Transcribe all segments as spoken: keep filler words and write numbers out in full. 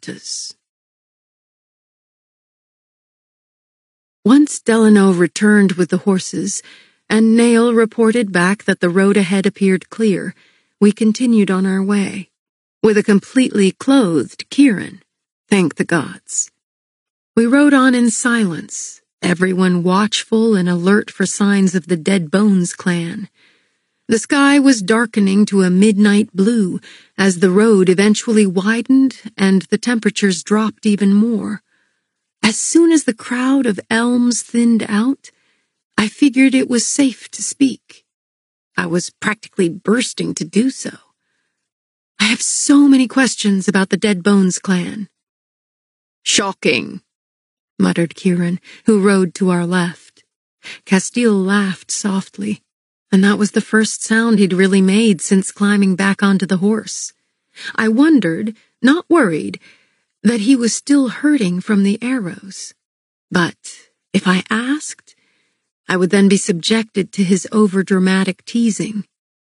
chapters. Once Delano returned with the horses, and Nail reported back that the road ahead appeared clear, we continued on our way, with a completely clothed Kieran, thank the gods. We rode on in silence, everyone watchful and alert for signs of the Dead Bones clan. The sky was darkening to a midnight blue as the road eventually widened and the temperatures dropped even more. As soon as the crowd of elms thinned out, I figured it was safe to speak. I was practically bursting to do so. I have so many questions about the Dead Bones clan. Shocking, muttered Kieran, who rode to our left. Castile laughed softly, and that was the first sound he'd really made since climbing back onto the horse. I wondered, not worried, that he was still hurting from the arrows. But if I asked, I would then be subjected to his overdramatic teasing.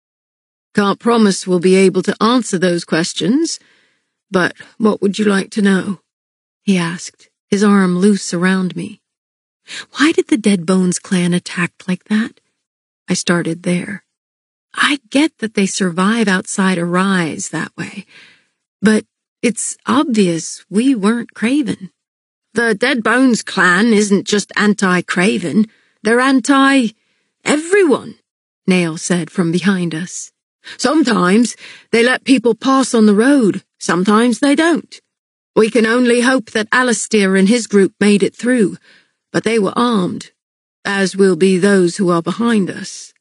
Can't promise we'll be able to answer those questions, but what would you like to know? He asked, his arm loose around me. Why did the Dead Bones clan attack like that? I started there. I get that they survive outside a rise that way, but it's obvious we weren't Craven. The Dead Bones clan isn't just anti-Craven, they're anti-everyone, Nail said from behind us. Sometimes they let people pass on the road, sometimes they don't. We can only hope that Alistair and his group made it through, but they were armed, as will be those who are behind us.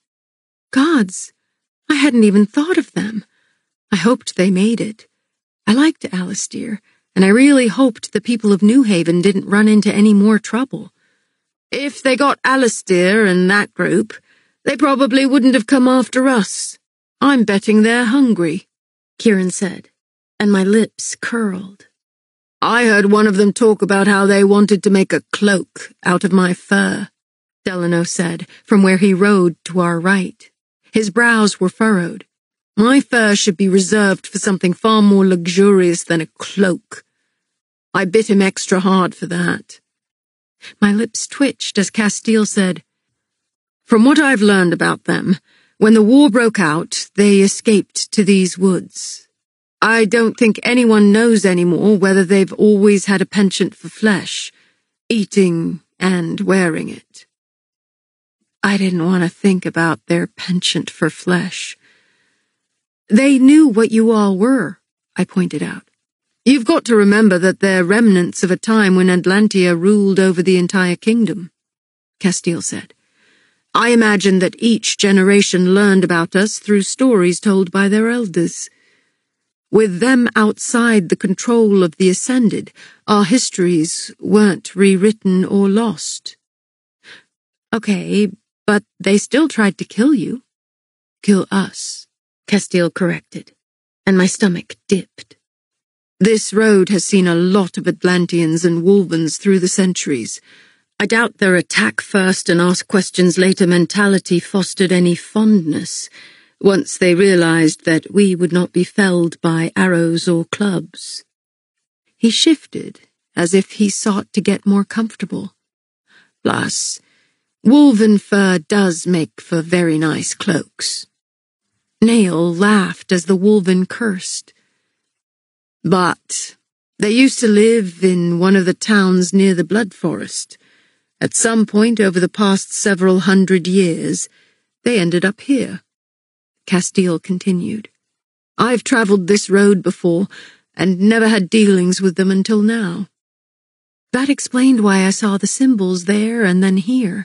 Gods, I hadn't even thought of them. I hoped they made it. I liked Alistair, and I really hoped the people of New Haven didn't run into any more trouble. If they got Alistair and that group, they probably wouldn't have come after us. I'm betting they're hungry, Kieran said, and my lips curled. I heard one of them talk about how they wanted to make a cloak out of my fur, Delano said, from where he rode to our right. His brows were furrowed. My fur should be reserved for something far more luxurious than a cloak. I bit him extra hard for that. My lips twitched as Castile said, From what I've learned about them, when the war broke out, they escaped to these woods. I don't think anyone knows anymore whether they've always had a penchant for flesh, eating and wearing it. I didn't want to think about their penchant for flesh. They knew what you all were, I pointed out. You've got to remember that they're remnants of a time when Atlantia ruled over the entire kingdom, Castile said. I imagine that each generation learned about us through stories told by their elders. With them outside the control of the Ascended, our histories weren't rewritten or lost. Okay, but they still tried to kill you. Kill us, Castile corrected, and my stomach dipped. This road has seen a lot of Atlanteans and Wolvens through the centuries. I doubt their attack first and ask questions later mentality fostered any fondness, once they realized that we would not be felled by arrows or clubs. He shifted, as if he sought to get more comfortable. Plus, wolven fur does make for very nice cloaks. Nail laughed as the wolven cursed. But they used to live in one of the towns near the Blood Forest. At some point over the past several hundred years, they ended up here. Castile continued. I've traveled this road before and never had dealings with them until now. That explained why I saw the symbols there and then here.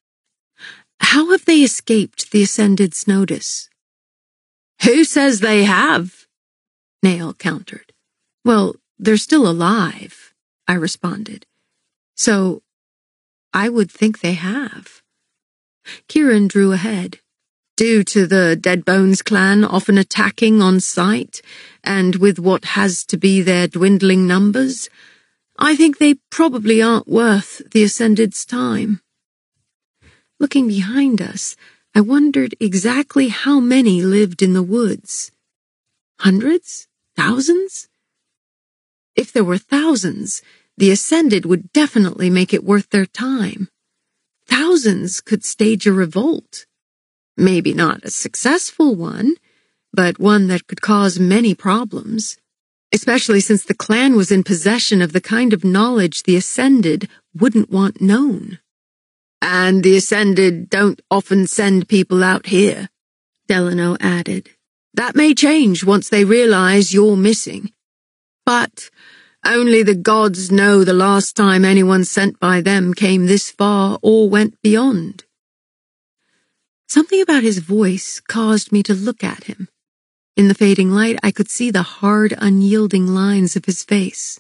How have they escaped the Ascended's notice? Who says they have? Nail countered. Well, they're still alive, I responded. So, I would think they have. Kieran drew ahead. Due to the Dead Bones clan often attacking on sight, and with what has to be their dwindling numbers, I think they probably aren't worth the Ascended's time. Looking behind us, I wondered exactly how many lived in the woods. Hundreds? Thousands? If there were thousands, the Ascended would definitely make it worth their time. Thousands could stage a revolt. Maybe not a successful one, but one that could cause many problems, especially since the clan was in possession of the kind of knowledge the Ascended wouldn't want known. And the Ascended don't often send people out here, Delano added. That may change once they realize you're missing. But only the gods know the last time anyone sent by them came this far or went beyond. Something about his voice caused me to look at him. In the fading light, I could see the hard, unyielding lines of his face.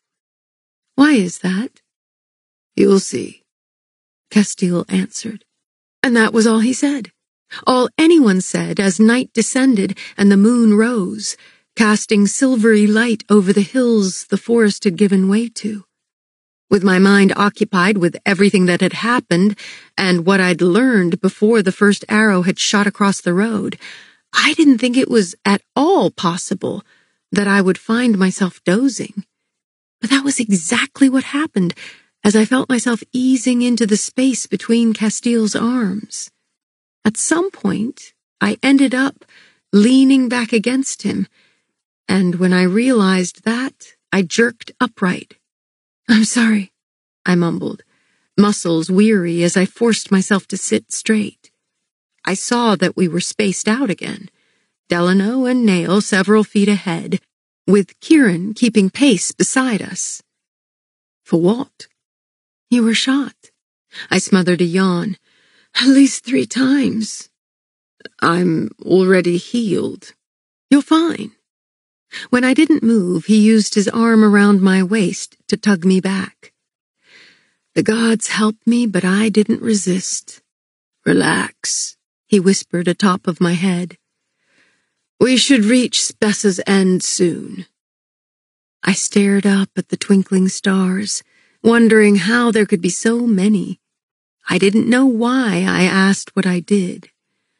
Why is that? You'll see, Castile answered. And that was all he said. All anyone said as night descended and the moon rose, casting silvery light over the hills the forest had given way to. With my mind occupied with everything that had happened and what I'd learned before the first arrow had shot across the road, I didn't think it was at all possible that I would find myself dozing. But that was exactly what happened as I felt myself easing into the space between Castile's arms. At some point, I ended up leaning back against him, and when I realized that, I jerked upright. I'm sorry, I mumbled, muscles weary as I forced myself to sit straight. I saw that we were spaced out again, Delano and Nail several feet ahead, with Kieran keeping pace beside us. For what? You were shot. I smothered a yawn. At least three times. I'm already healed. You're fine. When I didn't move, he used his arm around my waist to tug me back. The gods helped me, but I didn't resist. Relax, he whispered atop of my head. We should reach Spessa's end soon. I stared up at the twinkling stars, wondering how there could be so many. I didn't know why I asked what I did.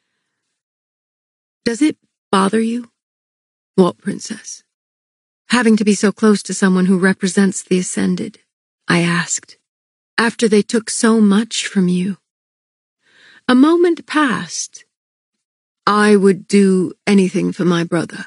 Does it bother you? What, princess? Having to be so close to someone who represents the Ascended, I asked, after they took so much from you. A moment passed. I would do anything for my brother.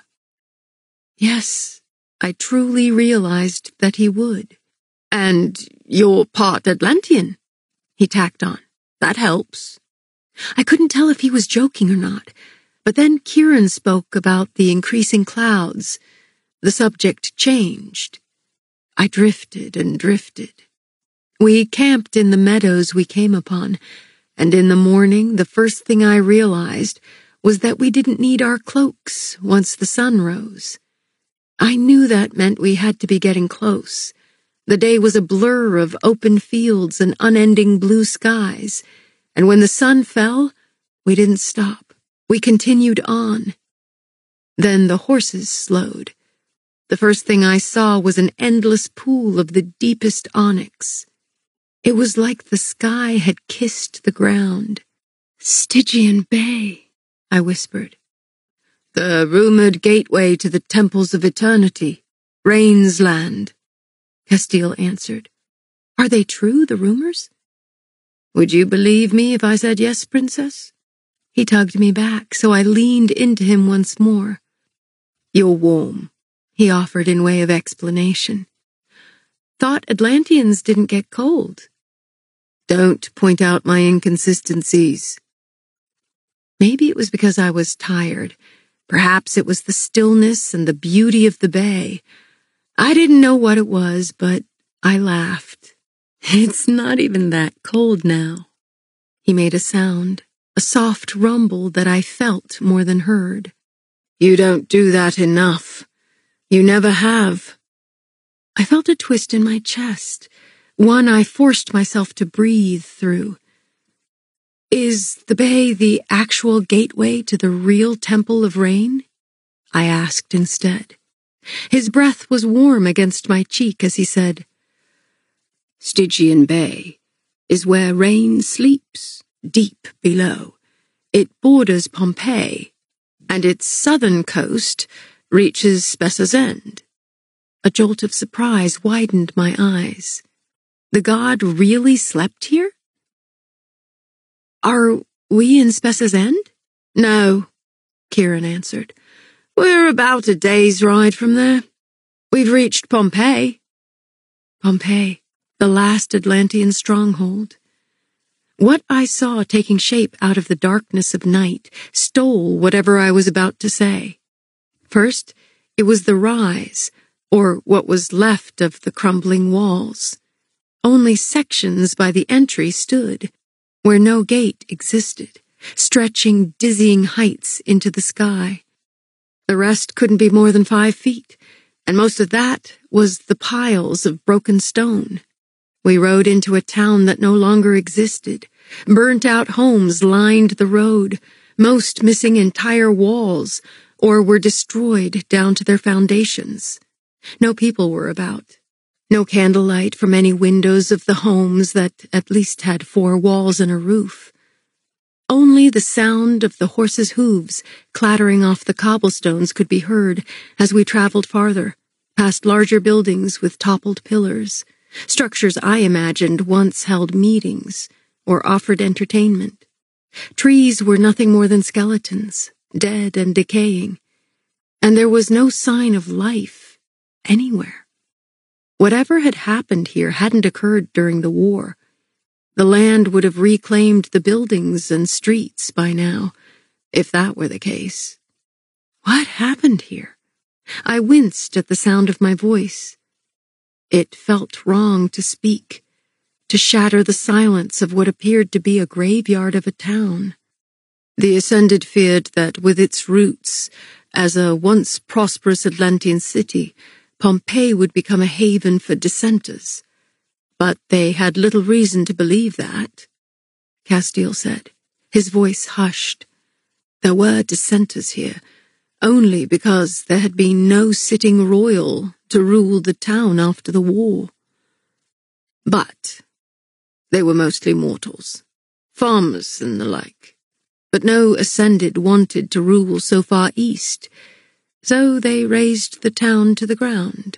Yes, I truly realized that he would. And you're part Atlantean, he tacked on. That helps. I couldn't tell if he was joking or not, but then Kieran spoke about the increasing clouds. The subject changed. I drifted and drifted. We camped in the meadows we came upon, and in the morning the first thing I realized was that we didn't need our cloaks once the sun rose. I knew that meant we had to be getting close. The day was a blur of open fields and unending blue skies, and when the sun fell, we didn't stop. We continued on. Then the horses slowed. The first thing I saw was an endless pool of the deepest onyx. It was like the sky had kissed the ground. Stygian Bay, I whispered. The rumored gateway to the temples of eternity, Rain's land, Castile answered. Are they true, the rumors? Would you believe me if I said yes, princess? He tugged me back, so I leaned into him once more. You're warm, he offered in way of explanation. Thought Atlanteans didn't get cold. Don't point out my inconsistencies. Maybe it was because I was tired. Perhaps it was the stillness and the beauty of the bay. I didn't know what it was, but I laughed. It's not even that cold now. He made a sound, a soft rumble that I felt more than heard. You don't do that enough. You never have. I felt a twist in my chest, one I forced myself to breathe through. Is the bay the actual gateway to the real Temple of Rain? I asked instead. His breath was warm against my cheek as he said, Stygian Bay is where Rain sleeps, deep below. It borders Pompeii, and its southern coast reaches Spessa's end. A jolt of surprise widened my eyes. The god really slept here? Are we in Spessa's End? No, Kieran answered. We're about a day's ride from there. We've reached Pompeii. Pompeii, the last Atlantean stronghold. What I saw taking shape out of the darkness of night stole whatever I was about to say. First, it was the rise, or what was left of the crumbling walls. Only sections by the entry stood, where no gate existed, stretching dizzying heights into the sky. The rest couldn't be more than five feet, and most of that was the piles of broken stone. We rode into a town that no longer existed. Burnt-out homes lined the road, most missing entire walls, or were destroyed down to their foundations. No people were about. No candlelight from any windows of the homes that at least had four walls and a roof. Only the sound of the horses' hooves clattering off the cobblestones could be heard as we traveled farther, past larger buildings with toppled pillars, structures I imagined once held meetings or offered entertainment. Trees were nothing more than skeletons, dead and decaying, and there was no sign of life anywhere. Whatever had happened here hadn't occurred during the war. The land would have reclaimed the buildings and streets by now, if that were the case. What happened here? I winced at the sound of my voice. It felt wrong to speak, to shatter the silence of what appeared to be a graveyard of a town. The Ascended feared that with its roots, as a once prosperous Atlantean city, Pompeii would become a haven for dissenters. But they had little reason to believe that, Castile said, his voice hushed. There were dissenters here, only because there had been no sitting royal to rule the town after the war. But they were mostly mortals, farmers and the like. But no Ascended wanted to rule so far east, so they razed the town to the ground.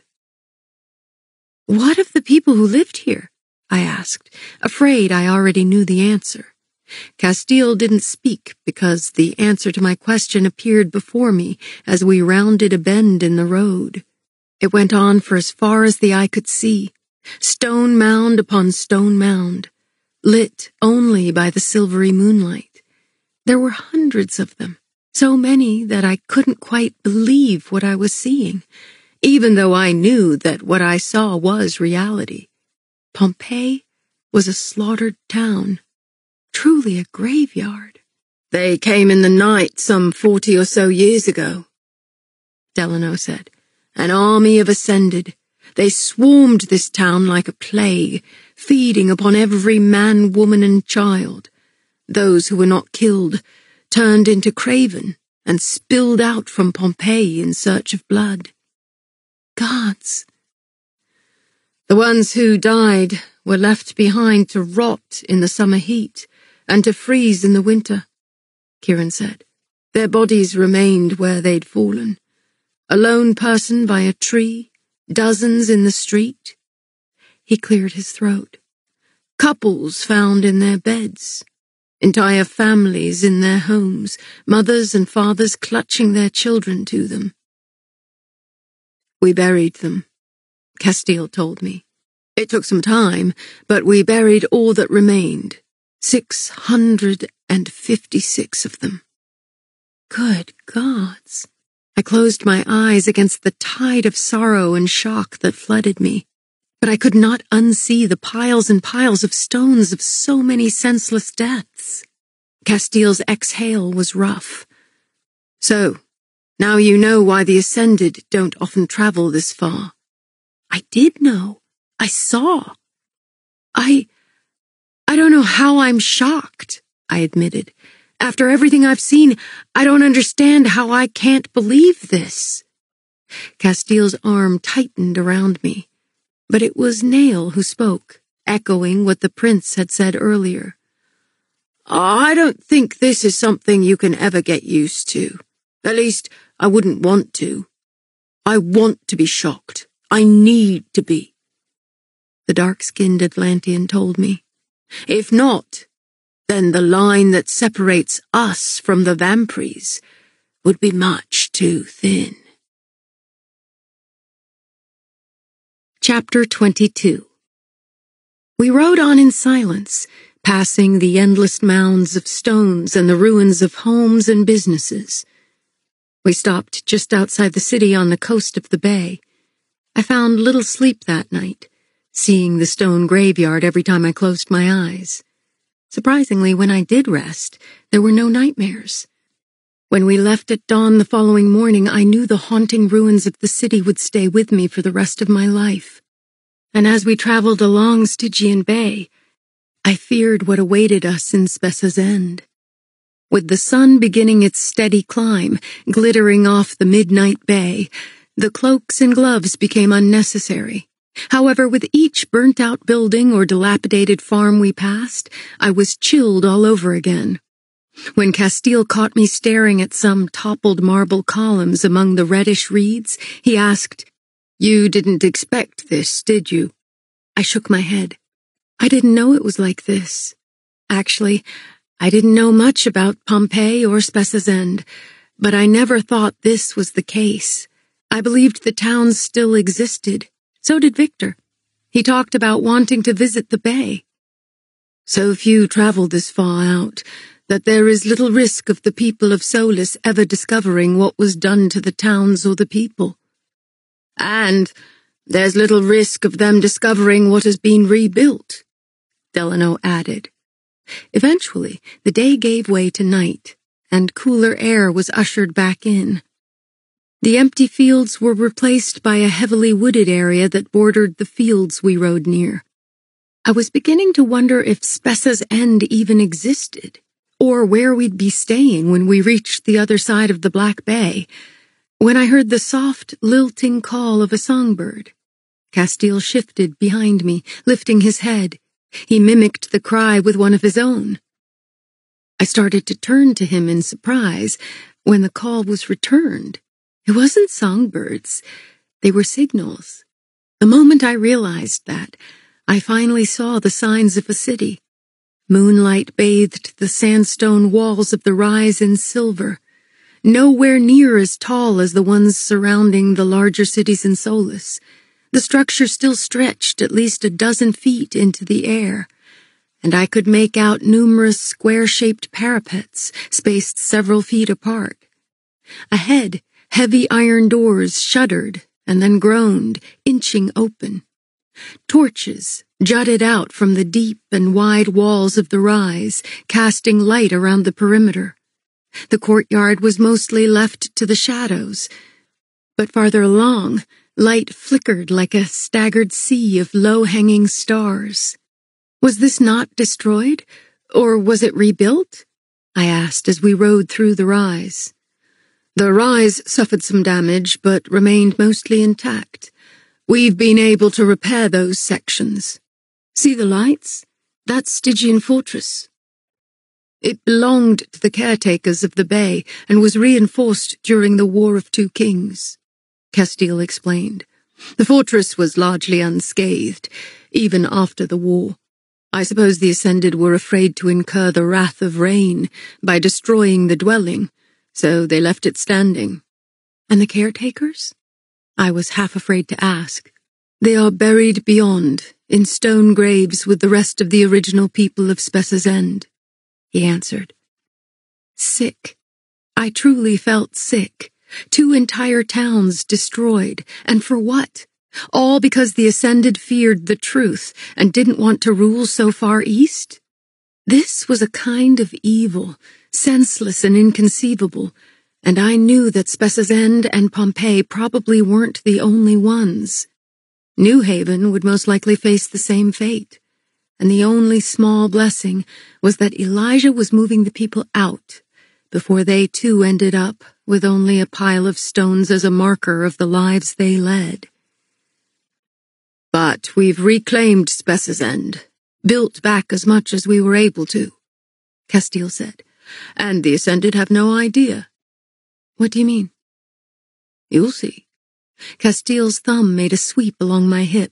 What of the people who lived here? I asked, afraid I already knew the answer. Castile didn't speak because the answer to my question appeared before me as we rounded a bend in the road. It went on for as far as the eye could see, stone mound upon stone mound, lit only by the silvery moonlight. There were hundreds of them, so many that I couldn't quite believe what I was seeing, even though I knew that what I saw was reality. Pompeii was a slaughtered town, truly a graveyard. They came in the night some forty or so years ago, Delano said. An army of Ascended. They swarmed this town like a plague, feeding upon every man, woman, and child. Those who were not killed turned into craven and spilled out from Pompeii in search of blood. Gods. The ones who died were left behind to rot in the summer heat and to freeze in the winter, Kieran said. Their bodies remained where they'd fallen. A lone person by a tree, dozens in the street. He cleared his throat. Couples found in their beds. Entire families in their homes, mothers and fathers clutching their children to them. We buried them, Castile told me. It took some time, but we buried all that remained. Six hundred and fifty-six of them. Good gods. I closed my eyes against the tide of sorrow and shock that flooded me, but I could not unsee the piles and piles of stones of so many senseless deaths. Castile's exhale was rough. So, now you know why the Ascended don't often travel this far. I did know. I saw. I... I don't know how I'm shocked, I admitted. After everything I've seen, I don't understand how I can't believe this. Castile's arm tightened around me, but it was Nail who spoke, echoing what the prince had said earlier. I don't think this is something you can ever get used to. At least, I wouldn't want to. I want to be shocked, I need to be, the dark-skinned Atlantean told me. If not, then the line that separates us from the vampires would be much too thin. Chapter twenty-two. We rode on in silence, passing the endless mounds of stones and the ruins of homes and businesses. We stopped just outside the city on the coast of the bay. I found little sleep that night, seeing the stone graveyard every time I closed my eyes. Surprisingly, when I did rest, there were no nightmares. When we left at dawn the following morning, I knew the haunting ruins of the city would stay with me for the rest of my life. And as we traveled along Stygian Bay, I feared what awaited us in Spessa's End. With the sun beginning its steady climb, glittering off the midnight bay, the cloaks and gloves became unnecessary. However, with each burnt-out building or dilapidated farm we passed, I was chilled all over again. When Castile caught me staring at some toppled marble columns among the reddish reeds, he asked, "You didn't expect this, did you?" I shook my head. I didn't know it was like this. Actually, I didn't know much about Pompeii or Spessa's End, but I never thought this was the case. I believed the towns still existed. So did Victor. He talked about wanting to visit the bay. So few travel this far out that there is little risk of the people of Solis ever discovering what was done to the towns or the people. And there's little risk of them discovering what has been rebuilt, Delano added. Eventually, the day gave way to night, and cooler air was ushered back in. The empty fields were replaced by a heavily wooded area that bordered the fields we rode near. I was beginning to wonder if Spessa's End even existed, or where we'd be staying when we reached the other side of the Black Bay, when I heard the soft, lilting call of a songbird. Castile shifted behind me, lifting his head. He mimicked the cry with one of his own. I started to turn to him in surprise when the call was returned. It wasn't songbirds. They were signals. The moment I realized that, I finally saw the signs of a city. Moonlight bathed the sandstone walls of the rise in silver, nowhere near as tall as the ones surrounding the larger cities in Solis. The structure still stretched at least a dozen feet into the air, and I could make out numerous square-shaped parapets spaced several feet apart. Ahead, heavy iron doors shuddered and then groaned, inching open. Torches jutted out from the deep and wide walls of the rise, casting light around the perimeter. The courtyard was mostly left to the shadows, but farther along, light flickered like a staggered sea of low-hanging stars. Was this not destroyed, or was it rebuilt? I asked as we rode through the rise. The rise suffered some damage, but remained mostly intact. We've been able to repair those sections. See the lights? That's Stygian Fortress. It belonged to the caretakers of the bay and was reinforced during the War of Two Kings, Castile explained. The fortress was largely unscathed, even after the war. I suppose the Ascended were afraid to incur the wrath of Rain by destroying the dwelling, so they left it standing. And the caretakers? I was half afraid to ask. They are buried beyond, in stone graves with the rest of the original people of Spessa's End, he answered. Sick. I truly felt sick. Two entire towns destroyed, and for what? All because the Ascended feared the truth and didn't want to rule so far east? This was a kind of evil, senseless and inconceivable, and I knew that Spessa's End and Pompeii probably weren't the only ones. New Haven would most likely face the same fate, and the only small blessing was that Elijah was moving the people out before they too ended up with only a pile of stones as a marker of the lives they led. But we've reclaimed Spessa's End, built back as much as we were able to, Castile said, and the Ascended have no idea. What do you mean? You'll see. Castile's thumb made a sweep along my hip.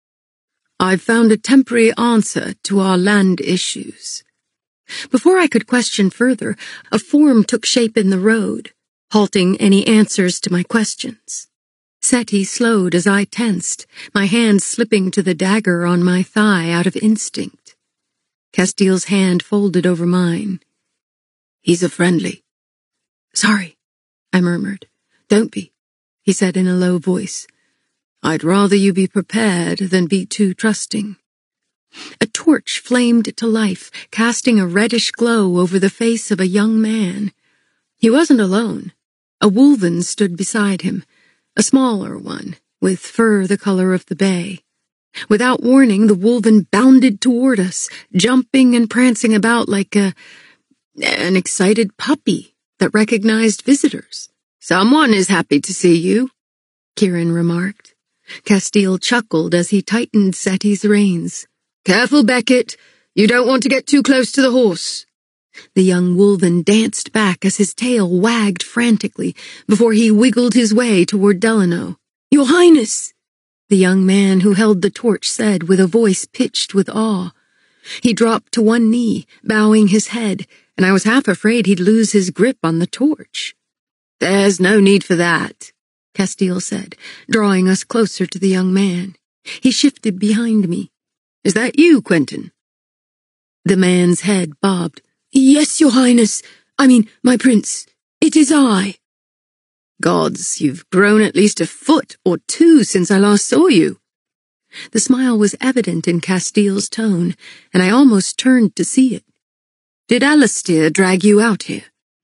I've found a temporary answer to our land issues. Before I could question further, a form took shape in the road, halting any answers to my questions. Seti slowed as I tensed, my hand slipping to the dagger on my thigh out of instinct. Castile's hand folded over mine. He's a friendly. Sorry, I murmured. Don't be, he said in a low voice. I'd rather you be prepared than be too trusting. A torch flamed to life, casting a reddish glow over the face of a young man. He wasn't alone. A wolven stood beside him, a smaller one, with fur the color of the bay. Without warning, the wolven bounded toward us, jumping and prancing about like a, an excited puppy that recognized visitors. Someone is happy to see you, Kieran remarked. Castile chuckled as he tightened Seti's reins. Careful, Beckett. You don't want to get too close to the horse. The young wolven danced back as his tail wagged frantically before he wiggled his way toward Delano. Your Highness, the young man who held the torch said with a voice pitched with awe. He dropped to one knee, bowing his head, and I was half afraid he'd lose his grip on the torch. There's no need for that, Castile said, drawing us closer to the young man. He shifted behind me. Is that you, Quentin? The man's head bobbed. Yes, Your Highness. I mean, my prince. It is I. Gods, you've grown at least a foot or two since I last saw you. The smile was evident in Castile's tone, and I almost turned to see it. Did Alistair drag you out here?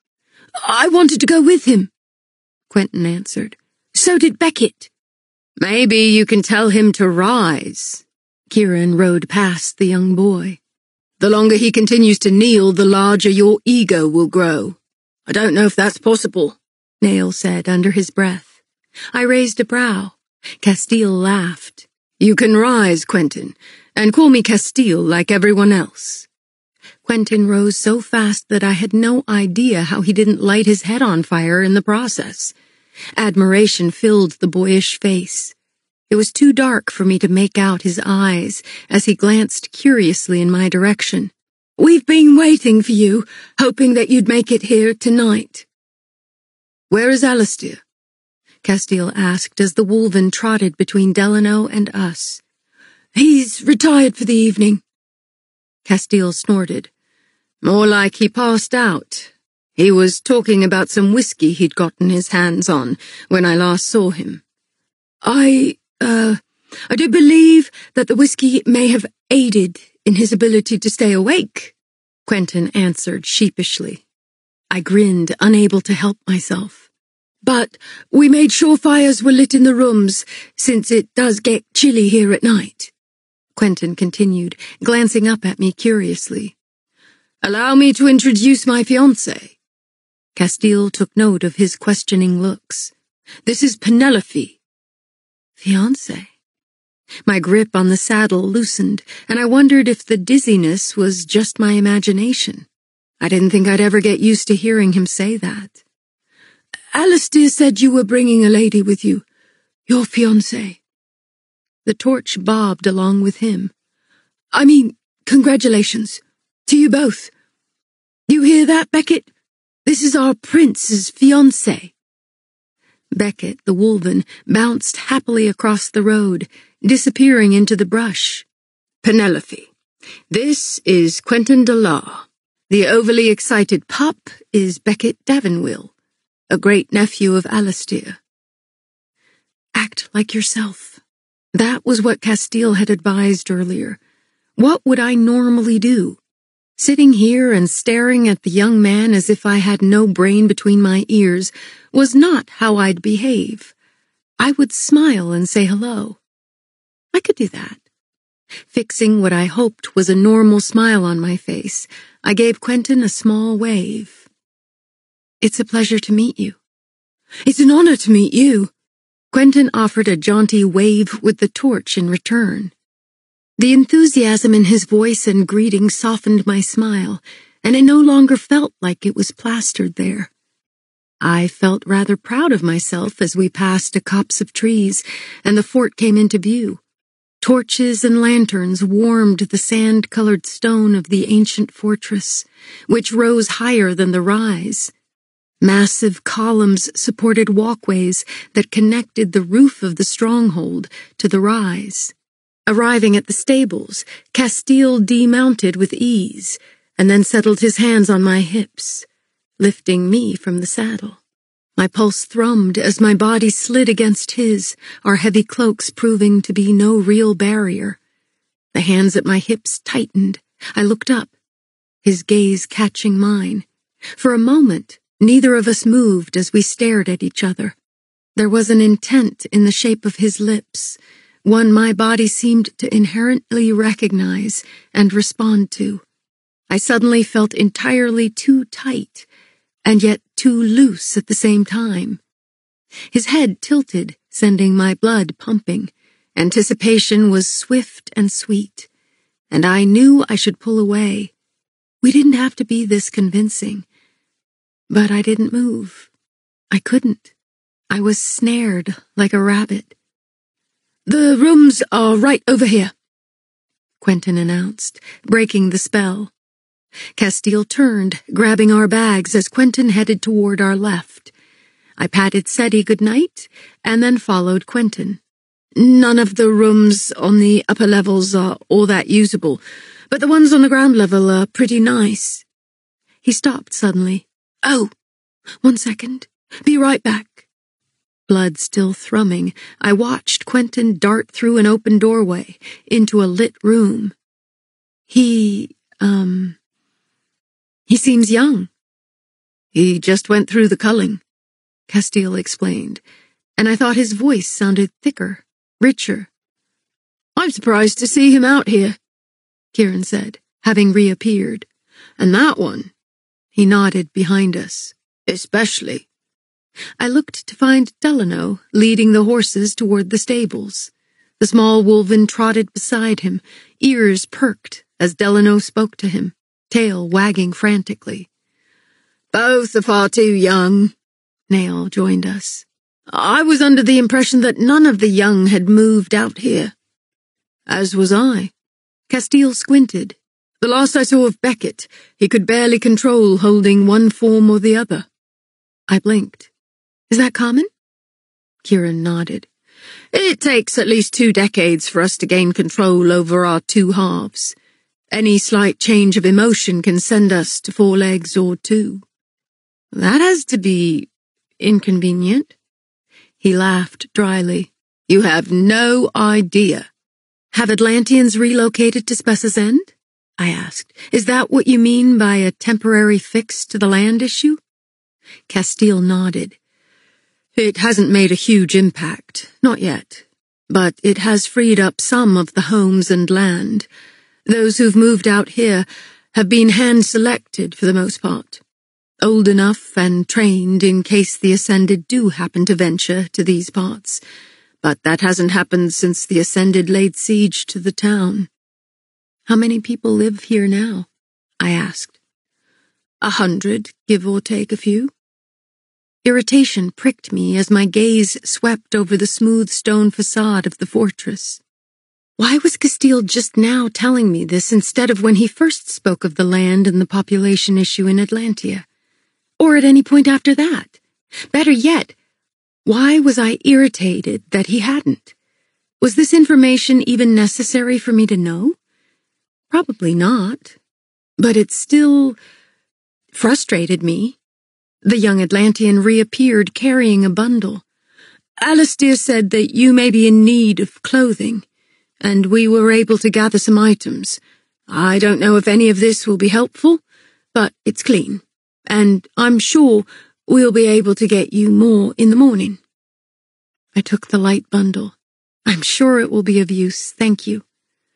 I wanted to go with him, Quentin answered. So did Beckett. Maybe you can tell him to rise. Kieran rode past the young boy. The longer he continues to kneel, the larger your ego will grow. I don't know if that's possible, Nail said under his breath. I raised a brow. Castile laughed. You can rise, Quentin, and call me Castile like everyone else. Quentin rose so fast that I had no idea how he didn't light his head on fire in the process. Admiration filled the boyish face. It was too dark for me to make out his eyes as he glanced curiously in my direction. We've been waiting for you, hoping that you'd make it here tonight. Where is Alistair? Castile asked as the wolven trotted between Delano and us. He's retired for the evening. Castile snorted. More like he passed out. He was talking about some whiskey he'd gotten his hands on when I last saw him. I, uh, I do believe that the whiskey may have aided in his ability to stay awake, Quentin answered sheepishly. I grinned, unable to help myself. But we made sure fires were lit in the rooms, since it does get chilly here at night, Quentin continued, glancing up at me curiously. Allow me to introduce my fiancé. Castile took note of his questioning looks. This is Penelope. Fiancé? My grip on the saddle loosened, and I wondered if the dizziness was just my imagination. I didn't think I'd ever get used to hearing him say that. Alistair said you were bringing a lady with you, your fiancé. The torch bobbed along with him. I mean, congratulations. To you both. You hear that, Beckett? This is our prince's fiancé. Beckett, the wolven, bounced happily across the road, disappearing into the brush. Penelope, this is Quentin de Law. The overly excited pup is Beckett Davenwill, a great-nephew of Alistair. Act like yourself. That was what Castile had advised earlier. What would I normally do? Sitting here and staring at the young man as if I had no brain between my ears was not how I'd behave. I would smile and say hello. I could do that. Fixing what I hoped was a normal smile on my face, I gave Quentin a small wave. It's a pleasure to meet you. It's an honor to meet you. Quentin offered a jaunty wave with the torch in return. The enthusiasm in his voice and greeting softened my smile, and I no longer felt like it was plastered there. I felt rather proud of myself as we passed a copse of trees and the fort came into view. Torches and lanterns warmed the sand-colored stone of the ancient fortress, which rose higher than the rise. Massive columns supported walkways that connected the roof of the stronghold to the rise. Arriving at the stables, Castile demounted with ease, and then settled his hands on my hips, lifting me from the saddle. My pulse thrummed as my body slid against his, our heavy cloaks proving to be no real barrier. The hands at my hips tightened. I looked up, his gaze catching mine. For a moment, neither of us moved as we stared at each other. There was an intent in the shape of his lips, one my body seemed to inherently recognize and respond to. I suddenly felt entirely too tight, and yet too loose at the same time. His head tilted, sending my blood pumping. Anticipation was swift and sweet, and I knew I should pull away. We didn't have to be this convincing. But I didn't move. I couldn't. I was snared like a rabbit. "The rooms are right over here," Quentin announced, breaking the spell. Castile turned, grabbing our bags as Quentin headed toward our left. I patted Seti goodnight, and then followed Quentin. "None of the rooms on the upper levels are all that usable, but the ones on the ground level are pretty nice." He stopped suddenly. "Oh, one second. Be right back." Blood still thrumming, I watched Quentin dart through an open doorway into a lit room. He, um... He seems young. "He just went through the culling," Castile explained, and I thought his voice sounded thicker, richer. "I'm surprised to see him out here," Kieran said, having reappeared. "And that one," he nodded behind us, "especially." I looked to find Delano leading the horses toward the stables. The small wolven trotted beside him, ears perked as Delano spoke to him, tail wagging frantically. "Both are far too young," Nail joined us. "I was under the impression that none of the young had moved out here." "As was I." Castile squinted. "The last I saw of Beckett, he could barely control holding one form or the other." I blinked. "Is that common?" Kieran nodded. "It takes at least two decades for us to gain control over our two halves. Any slight change of emotion can send us to four legs or two." "That has to be inconvenient." He laughed dryly. "You have no idea." "Have Atlanteans relocated to Spessa's End?" I asked. "Is that what you mean by a temporary fix to the land issue?" Castile nodded. "It hasn't made a huge impact, not yet, but it has freed up some of the homes and land. Those who've moved out here have been hand-selected for the most part, old enough and trained in case the Ascended do happen to venture to these parts, but that hasn't happened since the Ascended laid siege to the town." "How many people live here now?" I asked. "A hundred, give or take a few." Irritation pricked me as my gaze swept over the smooth stone facade of the fortress. Why was Castile just now telling me this instead of when he first spoke of the land and the population issue in Atlantia? Or at any point after that? Better yet, why was I irritated that he hadn't? Was this information even necessary for me to know? Probably not. But it still frustrated me. The young Atlantean reappeared carrying a bundle. "Alistair said that you may be in need of clothing, and we were able to gather some items. I don't know if any of this will be helpful, but it's clean, and I'm sure we'll be able to get you more in the morning." I took the light bundle. "I'm sure it will be of use, thank you."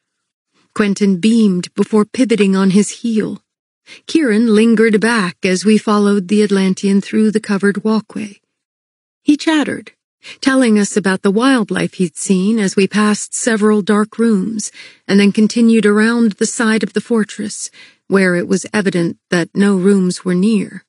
Quentin beamed before pivoting on his heel. Kieran lingered back as we followed the Atlantean through the covered walkway. He chattered, telling us about the wildlife he'd seen as we passed several dark rooms and then continued around the side of the fortress, where it was evident that no rooms were near.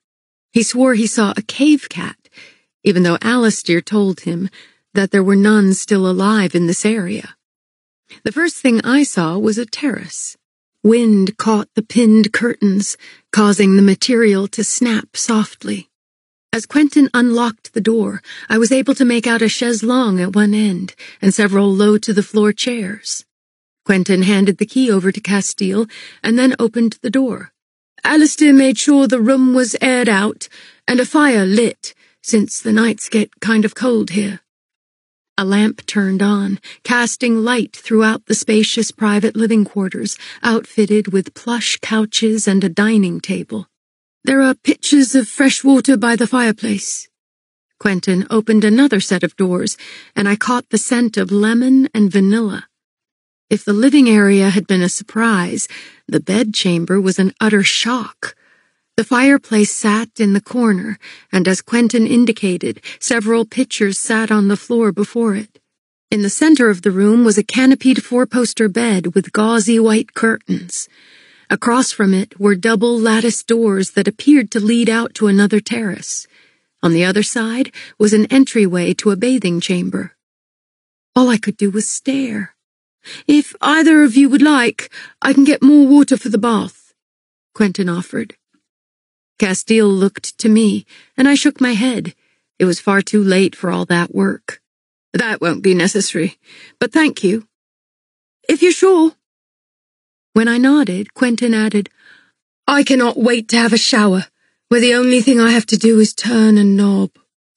He swore he saw a cave cat, even though Alistair told him that there were none still alive in this area. The first thing I saw was a terrace. Wind caught the pinned curtains, causing the material to snap softly. As Quentin unlocked the door, I was able to make out a chaise longue at one end and several low-to-the-floor chairs. Quentin handed the key over to Castile and then opened the door. Alistair made sure the room was aired out and a fire lit, since the nights get kind of cold here. A lamp turned on, casting light throughout the spacious private living quarters, outfitted with plush couches and a dining table. There are pitchers of fresh water by the fireplace. Quentin opened another set of doors, and I caught the scent of lemon and vanilla. If the living area had been a surprise, the bedchamber was an utter shock. The fireplace sat in the corner, and as Quentin indicated, several pitchers sat on the floor before it. In the center of the room was a canopied four-poster bed with gauzy white curtains. Across from it were double lattice doors that appeared to lead out to another terrace. On the other side was an entryway to a bathing chamber. All I could do was stare. "If either of you would like, I can get more water for the bath," Quentin offered. Castile looked to me, and I shook my head. It was far too late for all that work. "That won't be necessary, but thank you." "If you're sure." When I nodded, Quentin added, "I cannot wait to have a shower, where the only thing I have to do is turn a knob."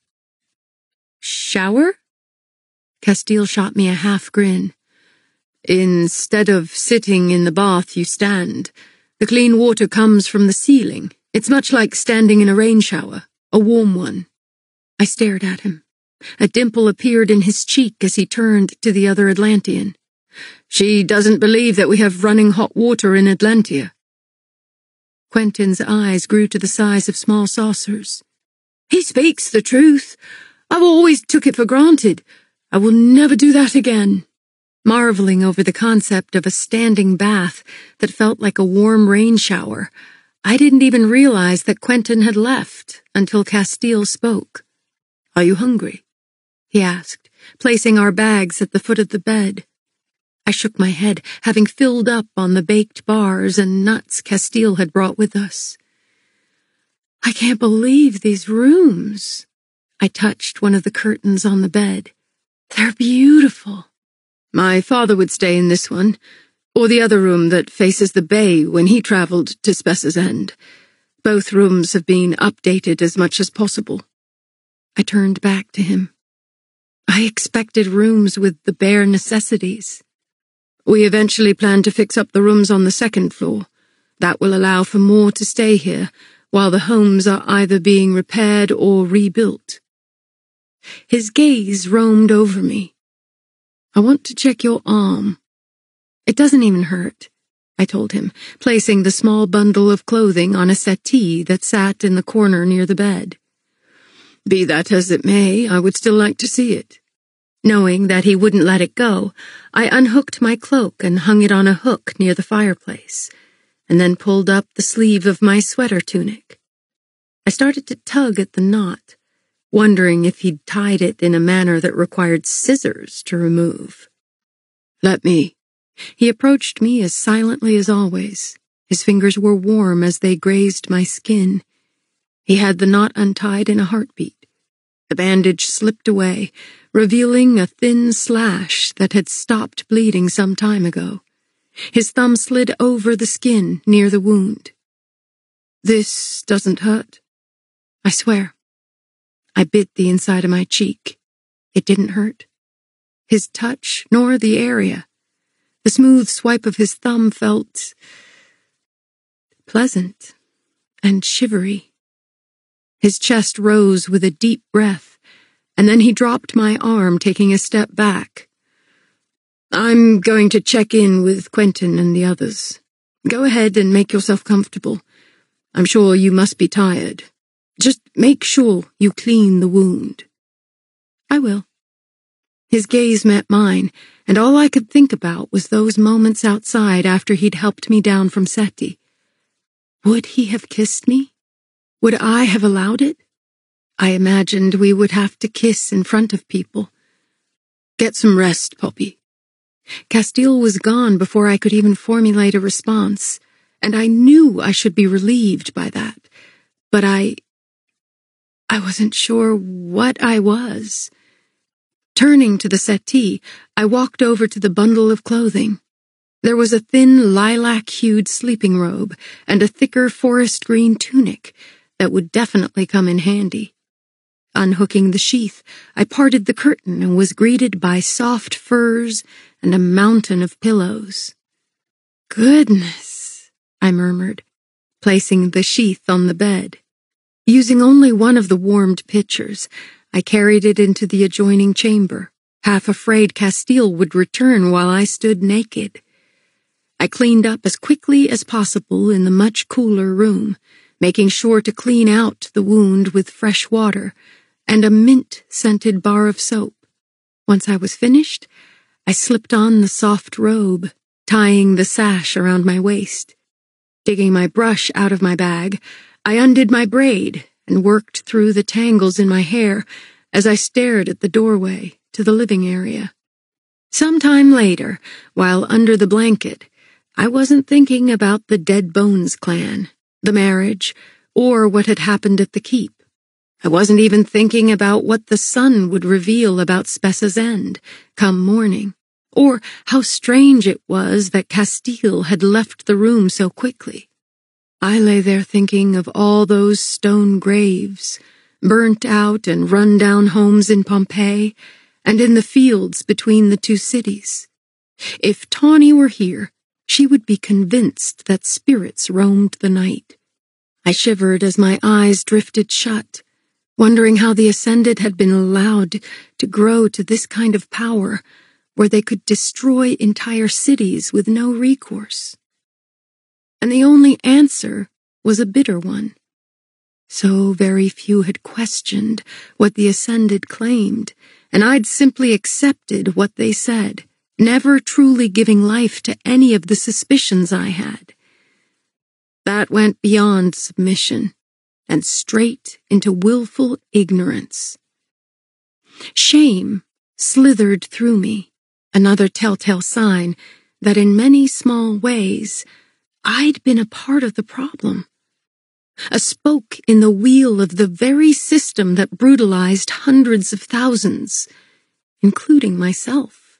"Shower?" Castile shot me a half grin. "Instead of sitting in the bath, you stand. The clean water comes from the ceiling. It's much like standing in a rain shower, a warm one." I stared at him. A dimple appeared in his cheek as he turned to the other Atlantean. "She doesn't believe that we have running hot water in Atlantia." Quentin's eyes grew to the size of small saucers. "He speaks the truth. I've always took it for granted. I will never do that again." Marveling over the concept of a standing bath that felt like a warm rain shower, I didn't even realize that Quentin had left until Castile spoke. "Are you hungry?" he asked, placing our bags at the foot of the bed. I shook my head, having filled up on the baked bars and nuts Castile had brought with us. "I can't believe these rooms." I touched one of the curtains on the bed. "They're beautiful." "My father would stay in this one, or the other room that faces the bay when he travelled to Spess's End. Both rooms have been updated as much as possible." I turned back to him. I expected rooms with the bare necessities. "We eventually plan to fix up the rooms on the second floor. That will allow for more to stay here, while the homes are either being repaired or rebuilt." His gaze roamed over me. "I want to check your arm." "It doesn't even hurt," I told him, placing the small bundle of clothing on a settee that sat in the corner near the bed. "Be that as it may, I would still like to see it." Knowing that he wouldn't let it go, I unhooked my cloak and hung it on a hook near the fireplace, and then pulled up the sleeve of my sweater tunic. I started to tug at the knot, wondering if he'd tied it in a manner that required scissors to remove. "Let me." He approached me as silently as always. His fingers were warm as they grazed my skin. He had the knot untied in a heartbeat. The bandage slipped away, revealing a thin slash that had stopped bleeding some time ago. His thumb slid over the skin near the wound. "This doesn't hurt." "I swear." I bit the inside of my cheek. It didn't hurt. His touch, nor the area. The smooth swipe of his thumb felt pleasant and shivery. His chest rose with a deep breath, and then he dropped my arm, taking a step back. "I'm going to check in with Quentin and the others. Go ahead and make yourself comfortable. I'm sure you must be tired. Just make sure you clean the wound." "I will." His gaze met mine, and all I could think about was those moments outside after he'd helped me down from Seti. Would he have kissed me? Would I have allowed it? I imagined we would have to kiss in front of people. Get some rest, Poppy. Castile was gone before I could even formulate a response, and I knew I should be relieved by that, but I... I wasn't sure what I was. Turning to the settee, I walked over to the bundle of clothing. There was a thin lilac-hued sleeping robe and a thicker forest green tunic that would definitely come in handy. Unhooking the sheath, I parted the curtain and was greeted by soft furs and a mountain of pillows. Goodness, I murmured, placing the sheath on the bed. Using only one of the warmed pitchers, I carried it into the adjoining chamber, half afraid Castile would return while I stood naked. I cleaned up as quickly as possible in the much cooler room, making sure to clean out the wound with fresh water and a mint-scented bar of soap. Once I was finished, I slipped on the soft robe, tying the sash around my waist. Digging my brush out of my bag, I undid my braid and worked through the tangles in my hair as I stared at the doorway to the living area. Sometime later, while under the blanket, I wasn't thinking about the Dead Bones clan, the marriage, or what had happened at the keep. I wasn't even thinking about what the sun would reveal about Spessa's end come morning, or how strange it was that Castile had left the room so quickly. I lay there thinking of all those stone graves, burnt out and run-down homes in Pompeii, and in the fields between the two cities. If Tawny were here, she would be convinced that spirits roamed the night. I shivered as my eyes drifted shut, wondering how the Ascended had been allowed to grow to this kind of power, where they could destroy entire cities with no recourse. And the only answer was a bitter one. So very few had questioned what the Ascended claimed, and I'd simply accepted what they said, never truly giving life to any of the suspicions I had. That went beyond submission, and straight into willful ignorance. Shame slithered through me, another telltale sign that in many small ways I'd been a part of the problem, a spoke in the wheel of the very system that brutalized hundreds of thousands, including myself.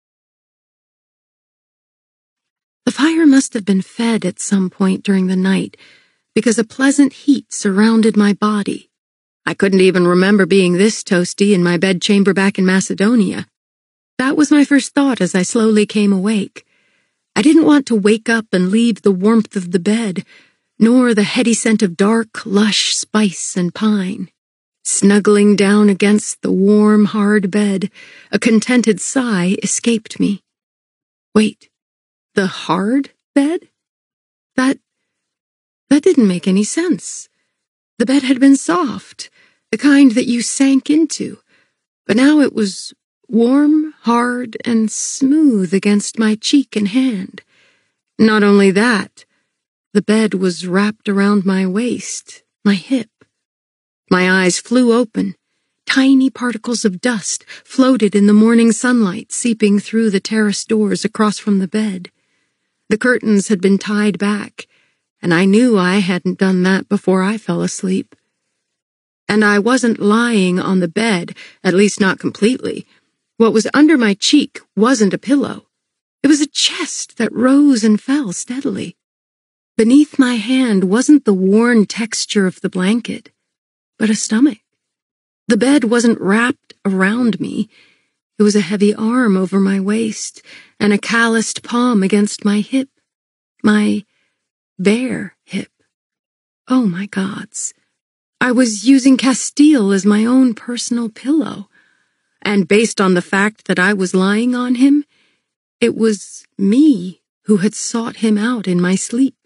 The fire must have been fed at some point during the night, because a pleasant heat surrounded my body. I couldn't even remember being this toasty in my bedchamber back in Macedonia. That was my first thought as I slowly came awake. I didn't want to wake up and leave the warmth of the bed, nor the heady scent of dark, lush spice and pine. Snuggling down against the warm, hard bed, a contented sigh escaped me. Wait, the hard bed? That, that didn't make any sense. The bed had been soft, the kind that you sank into, but now it was warm, hard, and smooth against my cheek and hand. Not only that, the bed was wrapped around my waist, my hip. My eyes flew open. Tiny particles of dust floated in the morning sunlight seeping through the terrace doors across from the bed. The curtains had been tied back, and I knew I hadn't done that before I fell asleep. And I wasn't lying on the bed, at least not completely. What was under my cheek wasn't a pillow. It was a chest that rose and fell steadily. Beneath my hand wasn't the worn texture of the blanket, but a stomach. The bed wasn't wrapped around me. It was a heavy arm over my waist and a calloused palm against my hip. My bare hip. Oh my gods. I was using Castile as my own personal pillow. And based on the fact that I was lying on him, it was me who had sought him out in my sleep.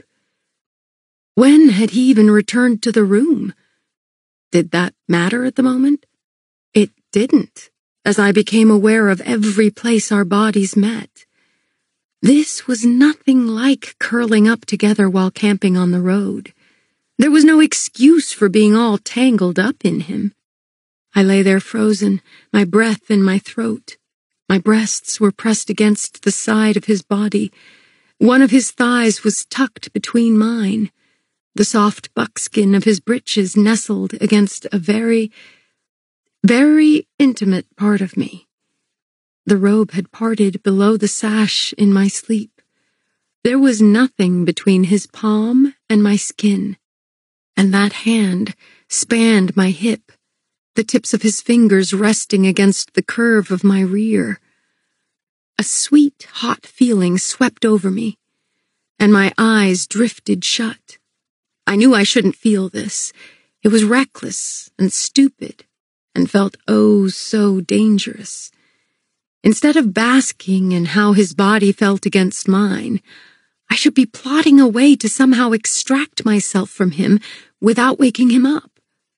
When had he even returned to the room? Did that matter at the moment? It didn't, as I became aware of every place our bodies met. This was nothing like curling up together while camping on the road. There was no excuse for being all tangled up in him. I lay there frozen, my breath in my throat. My breasts were pressed against the side of his body. One of his thighs was tucked between mine. The soft buckskin of his breeches nestled against a very, very intimate part of me. The robe had parted below the sash in my sleep. There was nothing between his palm and my skin, and that hand spanned my hip, the tips of his fingers resting against the curve of my rear. A sweet, hot feeling swept over me, and my eyes drifted shut. I knew I shouldn't feel this. It was reckless and stupid, and felt oh so dangerous. Instead of basking in how his body felt against mine, I should be plotting a way to somehow extract myself from him without waking him up.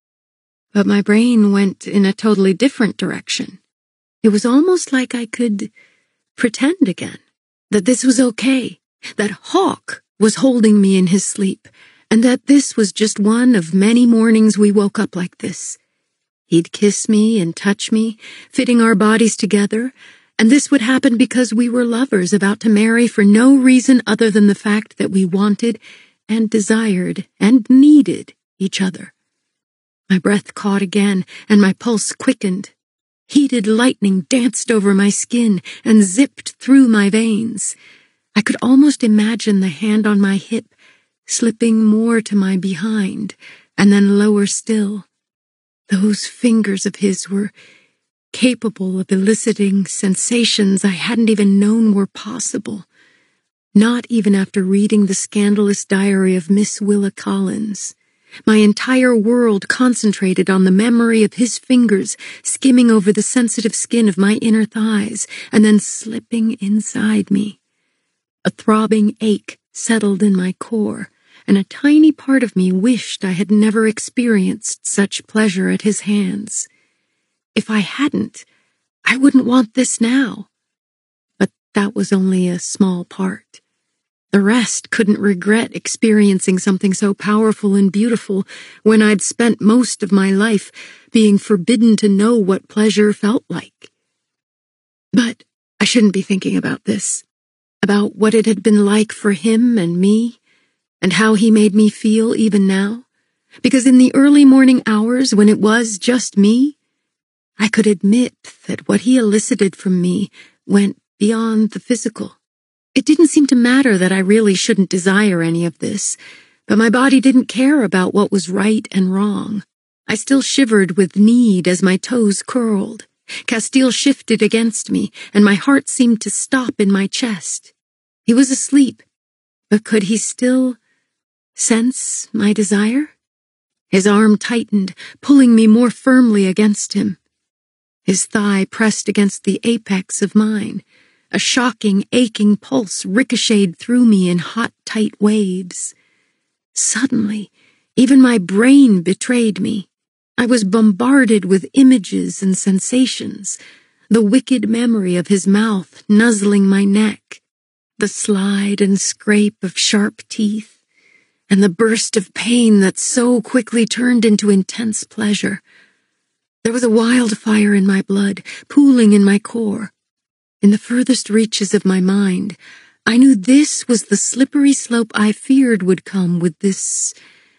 But my brain went in a totally different direction. It was almost like I could pretend again, that this was okay, that Hawk was holding me in his sleep, and that this was just one of many mornings we woke up like this. He'd kiss me and touch me, fitting our bodies together, and this would happen because we were lovers about to marry for no reason other than the fact that we wanted and desired and needed each other. My breath caught again, and my pulse quickened. Heated lightning danced over my skin and zipped through my veins. I could almost imagine the hand on my hip slipping more to my behind, and then lower still. Those fingers of his were capable of eliciting sensations I hadn't even known were possible, not even after reading the scandalous diary of Miss Willa Collins. My entire world concentrated on the memory of his fingers skimming over the sensitive skin of my inner thighs and then slipping inside me. A throbbing ache settled in my core, and a tiny part of me wished I had never experienced such pleasure at his hands. If I hadn't, I wouldn't want this now. But that was only a small part. The rest couldn't regret experiencing something so powerful and beautiful when I'd spent most of my life being forbidden to know what pleasure felt like. But I shouldn't be thinking about this, about what it had been like for him and me, and how he made me feel even now, because in the early morning hours when it was just me, I could admit that what he elicited from me went beyond the physical. It didn't seem to matter that I really shouldn't desire any of this, but my body didn't care about what was right and wrong. I still shivered with need as my toes curled. Castile shifted against me, and my heart seemed to stop in my chest. He was asleep, but could he still sense my desire? His arm tightened, pulling me more firmly against him. His thigh pressed against the apex of mine. A shocking, aching pulse ricocheted through me in hot, tight waves. Suddenly, even my brain betrayed me. I was bombarded with images and sensations, the wicked memory of his mouth nuzzling my neck, the slide and scrape of sharp teeth, and the burst of pain that so quickly turned into intense pleasure. There was a wildfire in my blood, pooling in my core. In the furthest reaches of my mind, I knew this was the slippery slope I feared would come with this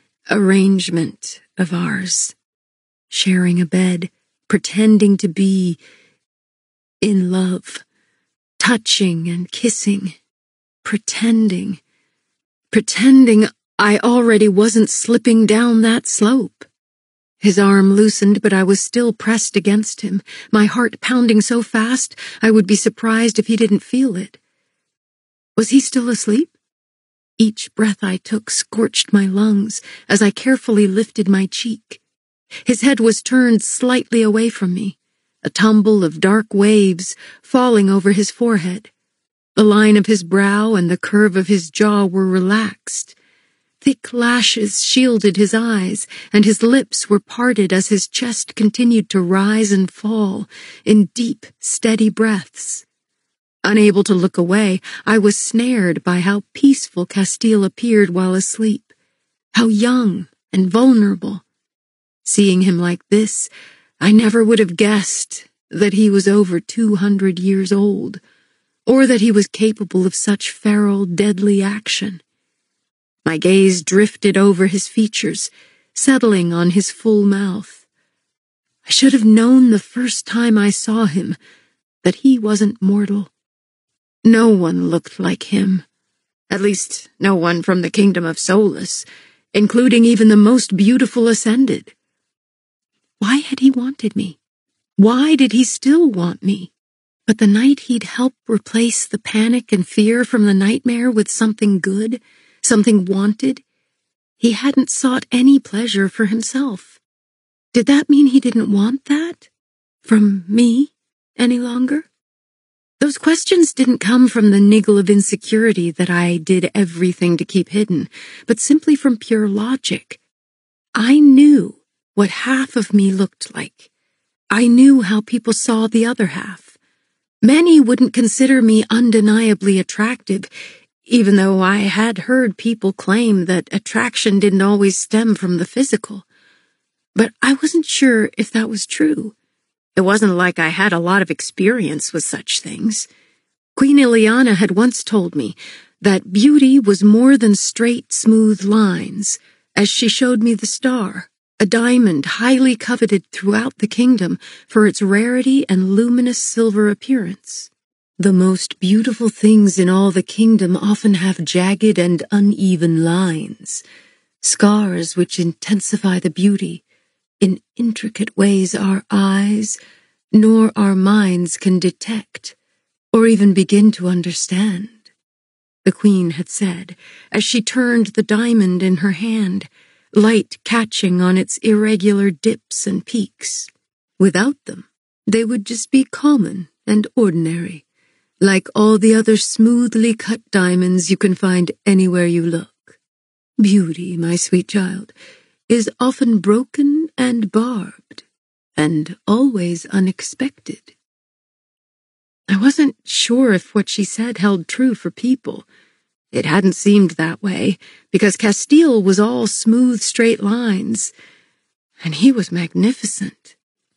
arrangement of ours. Sharing a bed, pretending to be in love, touching and kissing, pretending, pretending I already wasn't slipping down that slope. His arm loosened, but I was still pressed against him, my heart pounding so fast I would be surprised if he didn't feel it. Was he still asleep? Each breath I took scorched my lungs as I carefully lifted my cheek. His head was turned slightly away from me, a tumble of dark waves falling over his forehead. The line of his brow and the curve of his jaw were relaxed. Thick lashes shielded his eyes, and his lips were parted as his chest continued to rise and fall in deep, steady breaths. Unable to look away, I was snared by how peaceful Castile appeared while asleep, how young and vulnerable. Seeing him like this, I never would have guessed that he was over two hundred years old, or that he was capable of such feral, deadly action. My gaze drifted over his features, settling on his full mouth. I should have known the first time I saw him that he wasn't mortal. No one looked like him. At least, no one from the kingdom of Solus, including even the most beautiful Ascended. Why had he wanted me? Why did he still want me? But the night he'd help replace the panic and fear from the nightmare with something good, something wanted, he hadn't sought any pleasure for himself. Did that mean he didn't want that? From me any longer? Those questions didn't come from the niggle of insecurity that I did everything to keep hidden, but simply from pure logic. I knew what half of me looked like. I knew how people saw the other half. Many wouldn't consider me undeniably attractive, even though I had heard people claim that attraction didn't always stem from the physical. But I wasn't sure if that was true. It wasn't like I had a lot of experience with such things. Queen Ileana had once told me that beauty was more than straight, smooth lines, as she showed me the star, a diamond highly coveted throughout the kingdom for its rarity and luminous silver appearance. The most beautiful things in all the kingdom often have jagged and uneven lines, scars which intensify the beauty in intricate ways our eyes nor our minds can detect or even begin to understand, the queen had said as she turned the diamond in her hand, light catching on its irregular dips and peaks. Without them, they would just be common and ordinary, like all the other smoothly cut diamonds you can find anywhere you look. Beauty, my sweet child, is often broken and barbed, and always unexpected. I wasn't sure if what she said held true for people. It hadn't seemed that way, because Castile was all smooth, straight lines, and he was magnificent.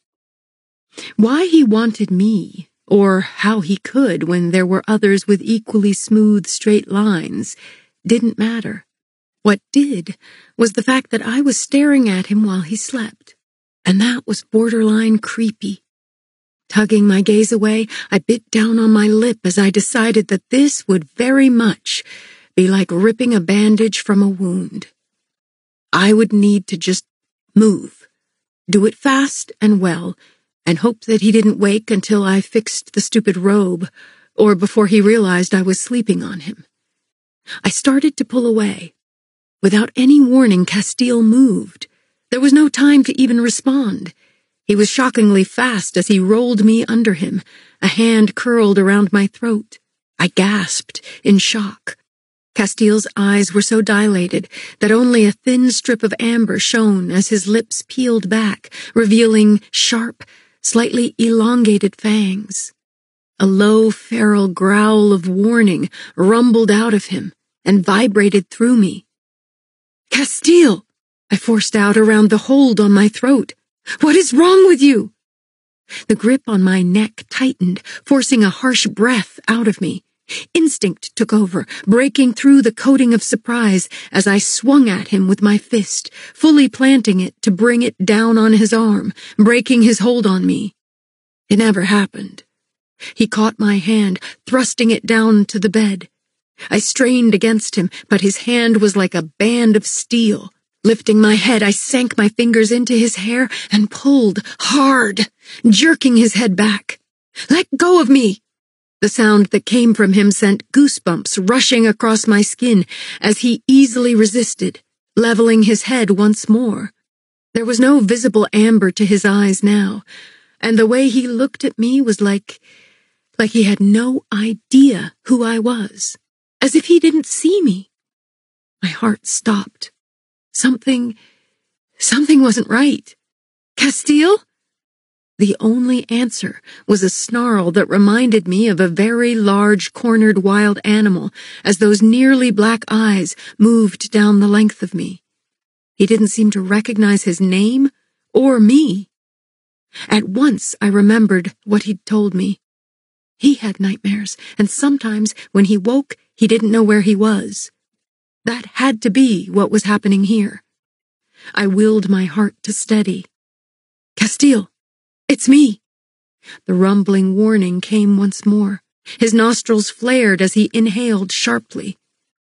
Why he wanted me, or how he could when there were others with equally smooth, straight lines, didn't matter. What did was the fact that I was staring at him while he slept, and that was borderline creepy. Tugging my gaze away, I bit down on my lip as I decided that this would very much be like ripping a bandage from a wound. I would need to just move, do it fast and well, and hope that he didn't wake until I fixed the stupid robe, or before he realized I was sleeping on him. I started to pull away. Without any warning, Castile moved. There was no time to even respond. He was shockingly fast as he rolled me under him, a hand curled around my throat. I gasped in shock. Castile's eyes were so dilated that only a thin strip of amber shone as his lips peeled back, revealing sharp, slightly elongated fangs. A low, feral growl of warning rumbled out of him and vibrated through me. "Castile!" I forced out around the hold on my throat. "What is wrong with you?" The grip on my neck tightened, forcing a harsh breath out of me. Instinct took over, breaking through the coating of surprise as I swung at him with my fist, fully planting it to bring it down on his arm, breaking his hold on me. It never happened. He caught my hand, thrusting it down to the bed. I strained against him, but his hand was like a band of steel. Lifting my head, I sank my fingers into his hair and pulled hard, jerking his head back. "Let go of me!" The sound that came from him sent goosebumps rushing across my skin as he easily resisted, leveling his head once more. There was no visible amber to his eyes now, and the way he looked at me was like, like he had no idea who I was. As if he didn't see me. My heart stopped. Something, something wasn't right. "Castile?" The only answer was a snarl that reminded me of a very large cornered wild animal as those nearly black eyes moved down the length of me. He didn't seem to recognize his name or me. At once I remembered what he'd told me. He had nightmares, and sometimes when he woke, he didn't know where he was. That had to be what was happening here. I willed my heart to steady. "Castile, it's me." The rumbling warning came once more. His nostrils flared as he inhaled sharply.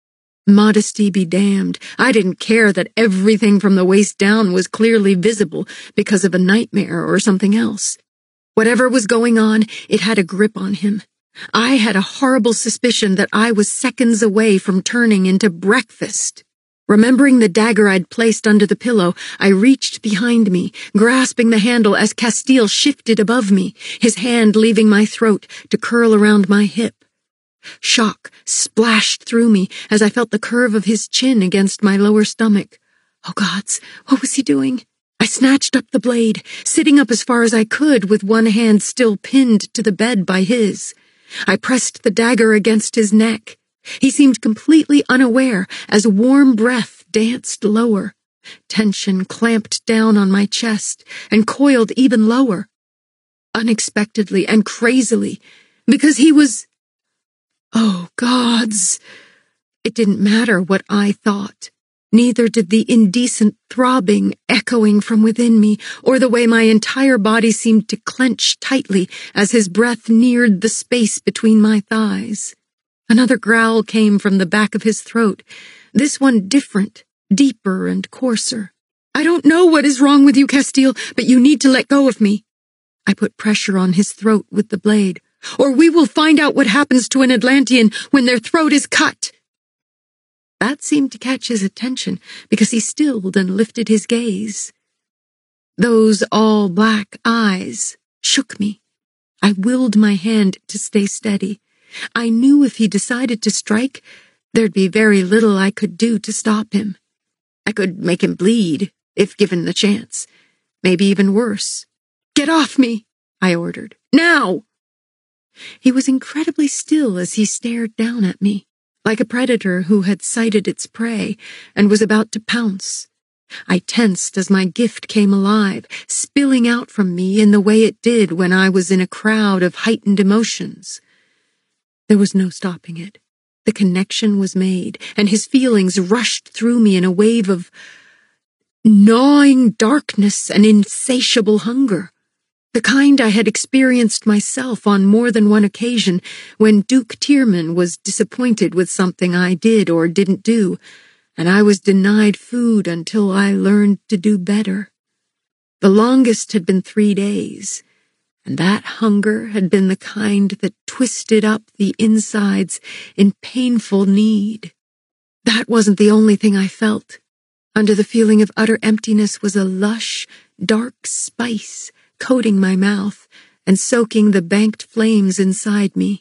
Modesty be damned. I didn't care that everything from the waist down was clearly visible because of a nightmare or something else. Whatever was going on, it had a grip on him. I had a horrible suspicion that I was seconds away from turning into breakfast. Remembering the dagger I'd placed under the pillow, I reached behind me, grasping the handle as Castile shifted above me, his hand leaving my throat to curl around my hip. Shock splashed through me as I felt the curve of his chin against my lower stomach. Oh gods, what was he doing? I snatched up the blade, sitting up as far as I could with one hand still pinned to the bed by his. I pressed the dagger against his neck. He seemed completely unaware as warm breath danced lower. Tension clamped down on my chest and coiled even lower. Unexpectedly and crazily, because he was... Oh, gods! It didn't matter what I thought. Neither did the indecent throbbing echoing from within me, or the way my entire body seemed to clench tightly as his breath neared the space between my thighs. Another growl came from the back of his throat, this one different, deeper and coarser. "I don't know what is wrong with you, Castile, but you need to let go of me." I put pressure on his throat with the blade. "Or we will find out what happens to an Atlantean when their throat is cut." That seemed to catch his attention, because he stilled and lifted his gaze. Those all-black eyes shook me. I willed my hand to stay steady. I knew if he decided to strike, there'd be very little I could do to stop him. I could make him bleed, if given the chance. Maybe even worse. "Get off me," I ordered. "Now!" He was incredibly still as he stared down at me, like a predator who had sighted its prey and was about to pounce. I tensed as my gift came alive, spilling out from me in the way it did when I was in a crowd of heightened emotions. There was no stopping it. The connection was made, and his feelings rushed through me in a wave of gnawing darkness and insatiable hunger. The kind I had experienced myself on more than one occasion when Duke Tierman was disappointed with something I did or didn't do, and I was denied food until I learned to do better. The longest had been three days, and that hunger had been the kind that twisted up the insides in painful need. That wasn't the only thing I felt. Under the feeling of utter emptiness was a lush, dark spice coating my mouth and soaking the banked flames inside me.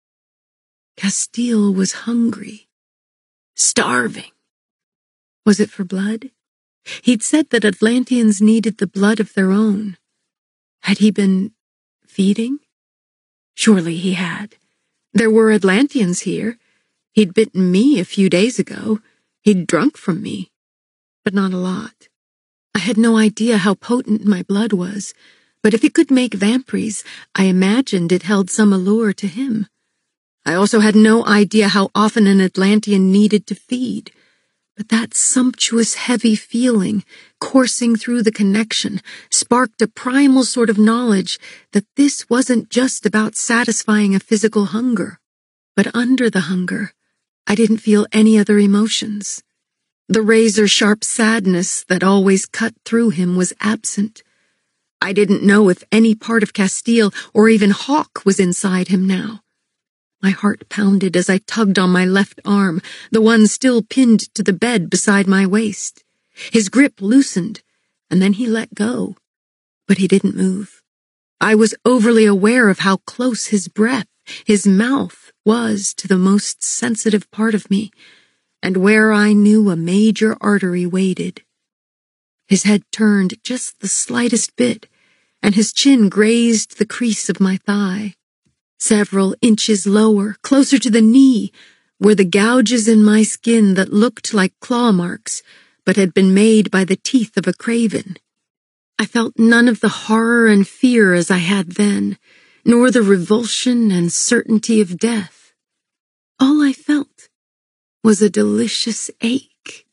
Castile was hungry, starving. Was it for blood? He'd said that Atlanteans needed the blood of their own. Had he been feeding? Surely he had. There were Atlanteans here. He'd bitten me a few days ago. He'd drunk from me. But not a lot. I had no idea how potent my blood was, but if it could make vampires, I imagined it held some allure to him. I also had no idea how often an Atlantean needed to feed. But that sumptuous, heavy feeling, coursing through the connection, sparked a primal sort of knowledge that this wasn't just about satisfying a physical hunger. But under the hunger, I didn't feel any other emotions. The razor-sharp sadness that always cut through him was absent. I didn't know if any part of Castile or even Hawk was inside him now. My heart pounded as I tugged on my left arm, the one still pinned to the bed beside my waist. His grip loosened, and then he let go. But he didn't move. I was overly aware of how close his breath, his mouth, was to the most sensitive part of me, and where I knew a major artery waited. His head turned just the slightest bit, and his chin grazed the crease of my thigh. Several inches lower, closer to the knee, were the gouges in my skin that looked like claw marks, but had been made by the teeth of a craven. I felt none of the horror and fear as I had then, nor the revulsion and certainty of death. All I felt was a delicious ache.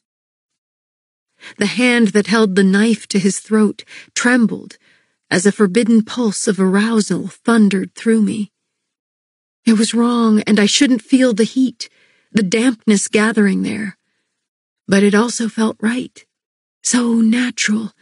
The hand that held the knife to his throat trembled as a forbidden pulse of arousal thundered through me. It was wrong, and I shouldn't feel the heat, the dampness gathering there. But it also felt right, so natural,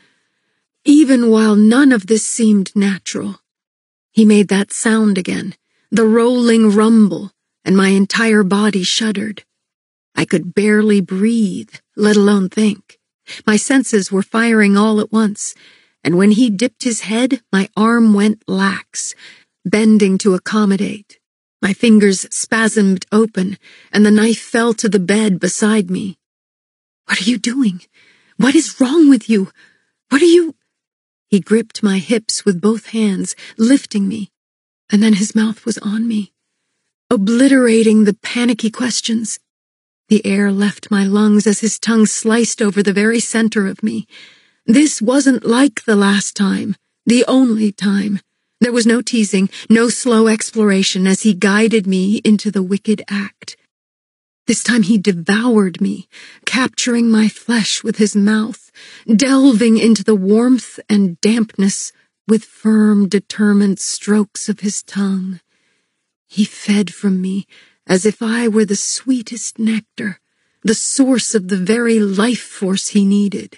even while none of this seemed natural. He made that sound again, the rolling rumble, and my entire body shuddered. I could barely breathe, let alone think. My senses were firing all at once, and when he dipped his head, my arm went lax, bending to accommodate. My fingers spasmed open, and the knife fell to the bed beside me. "What are you doing? What is wrong with you? What are you—" He gripped my hips with both hands, lifting me, and then his mouth was on me, obliterating the panicky questions. The air left my lungs as his tongue sliced over the very center of me. This wasn't like the last time, the only time. There was no teasing, no slow exploration as he guided me into the wicked act. This time he devoured me, capturing my flesh with his mouth, delving into the warmth and dampness with firm, determined strokes of his tongue. He fed from me as if I were the sweetest nectar, the source of the very life force he needed.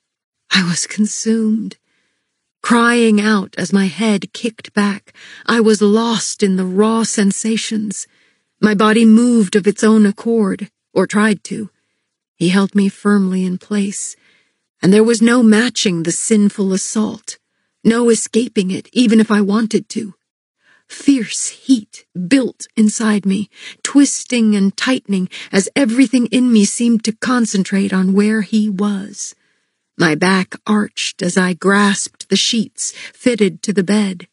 I was consumed. Crying out as my head kicked back, I was lost in the raw sensations. My body moved of its own accord, or tried to. He held me firmly in place, and there was no matching the sinful assault, no escaping it, even if I wanted to. Fierce heat built inside me, twisting and tightening as everything in me seemed to concentrate on where he was. My back arched as I grasped the sheets fitted to the bed.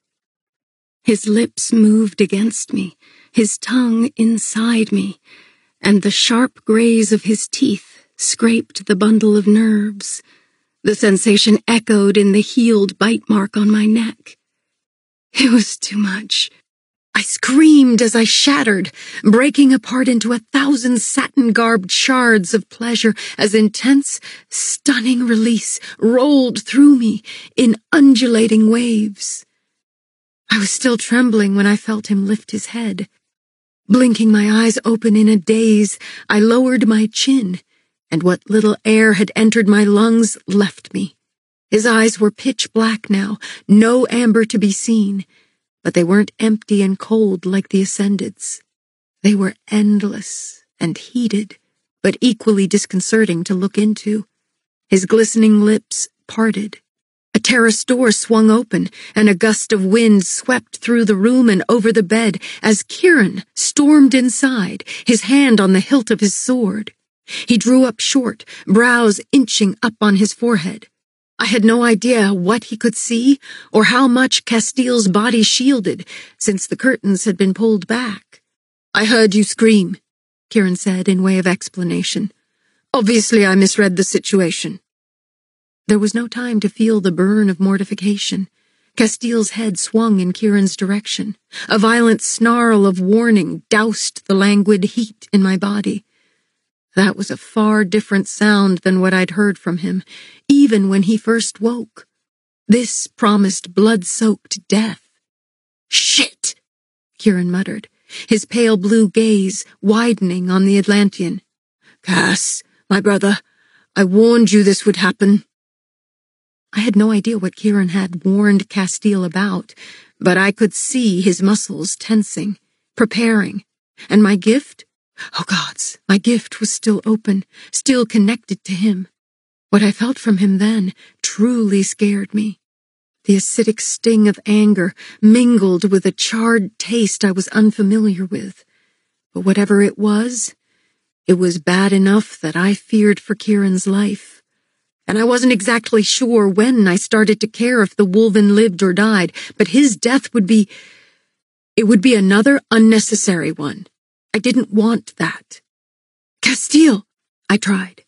His lips moved against me, his tongue inside me, and the sharp graze of his teeth scraped the bundle of nerves. The sensation echoed in the healed bite mark on my neck. It was too much. I screamed as I shattered, breaking apart into a thousand satin-garbed shards of pleasure as intense, stunning release rolled through me in undulating waves. I was still trembling when I felt him lift his head. Blinking my eyes open in a daze, I lowered my chin, and what little air had entered my lungs left me. His eyes were pitch black now, no amber to be seen, but they weren't empty and cold like the Ascended's. They were endless and heated, but equally disconcerting to look into. His glistening lips parted. A terrace door swung open, and a gust of wind swept through the room and over the bed as Kieran stormed inside, his hand on the hilt of his sword. He drew up short, brows inching up on his forehead. I had no idea what he could see or how much Castile's body shielded, since the curtains had been pulled back. "I heard you scream," Kieran said in way of explanation. "Obviously I misread the situation." There was no time to feel the burn of mortification. Castile's head swung in Kieran's direction. A violent snarl of warning doused the languid heat in my body. That was a far different sound than what I'd heard from him, even when he first woke. This promised blood-soaked death. "Shit!" Kieran muttered, his pale blue gaze widening on the Atlantean. "Cass, my brother, I warned you this would happen." I had no idea what Kieran had warned Castile about, but I could see his muscles tensing, preparing, and my gift? Oh gods, my gift was still open, still connected to him. What I felt from him then truly scared me. The acidic sting of anger mingled with a charred taste I was unfamiliar with. But whatever it was, it was bad enough that I feared for Kieran's life. And I wasn't exactly sure when I started to care if the Wolven lived or died, but his death would be... It would be another unnecessary one. I didn't want that. "Castile," I tried.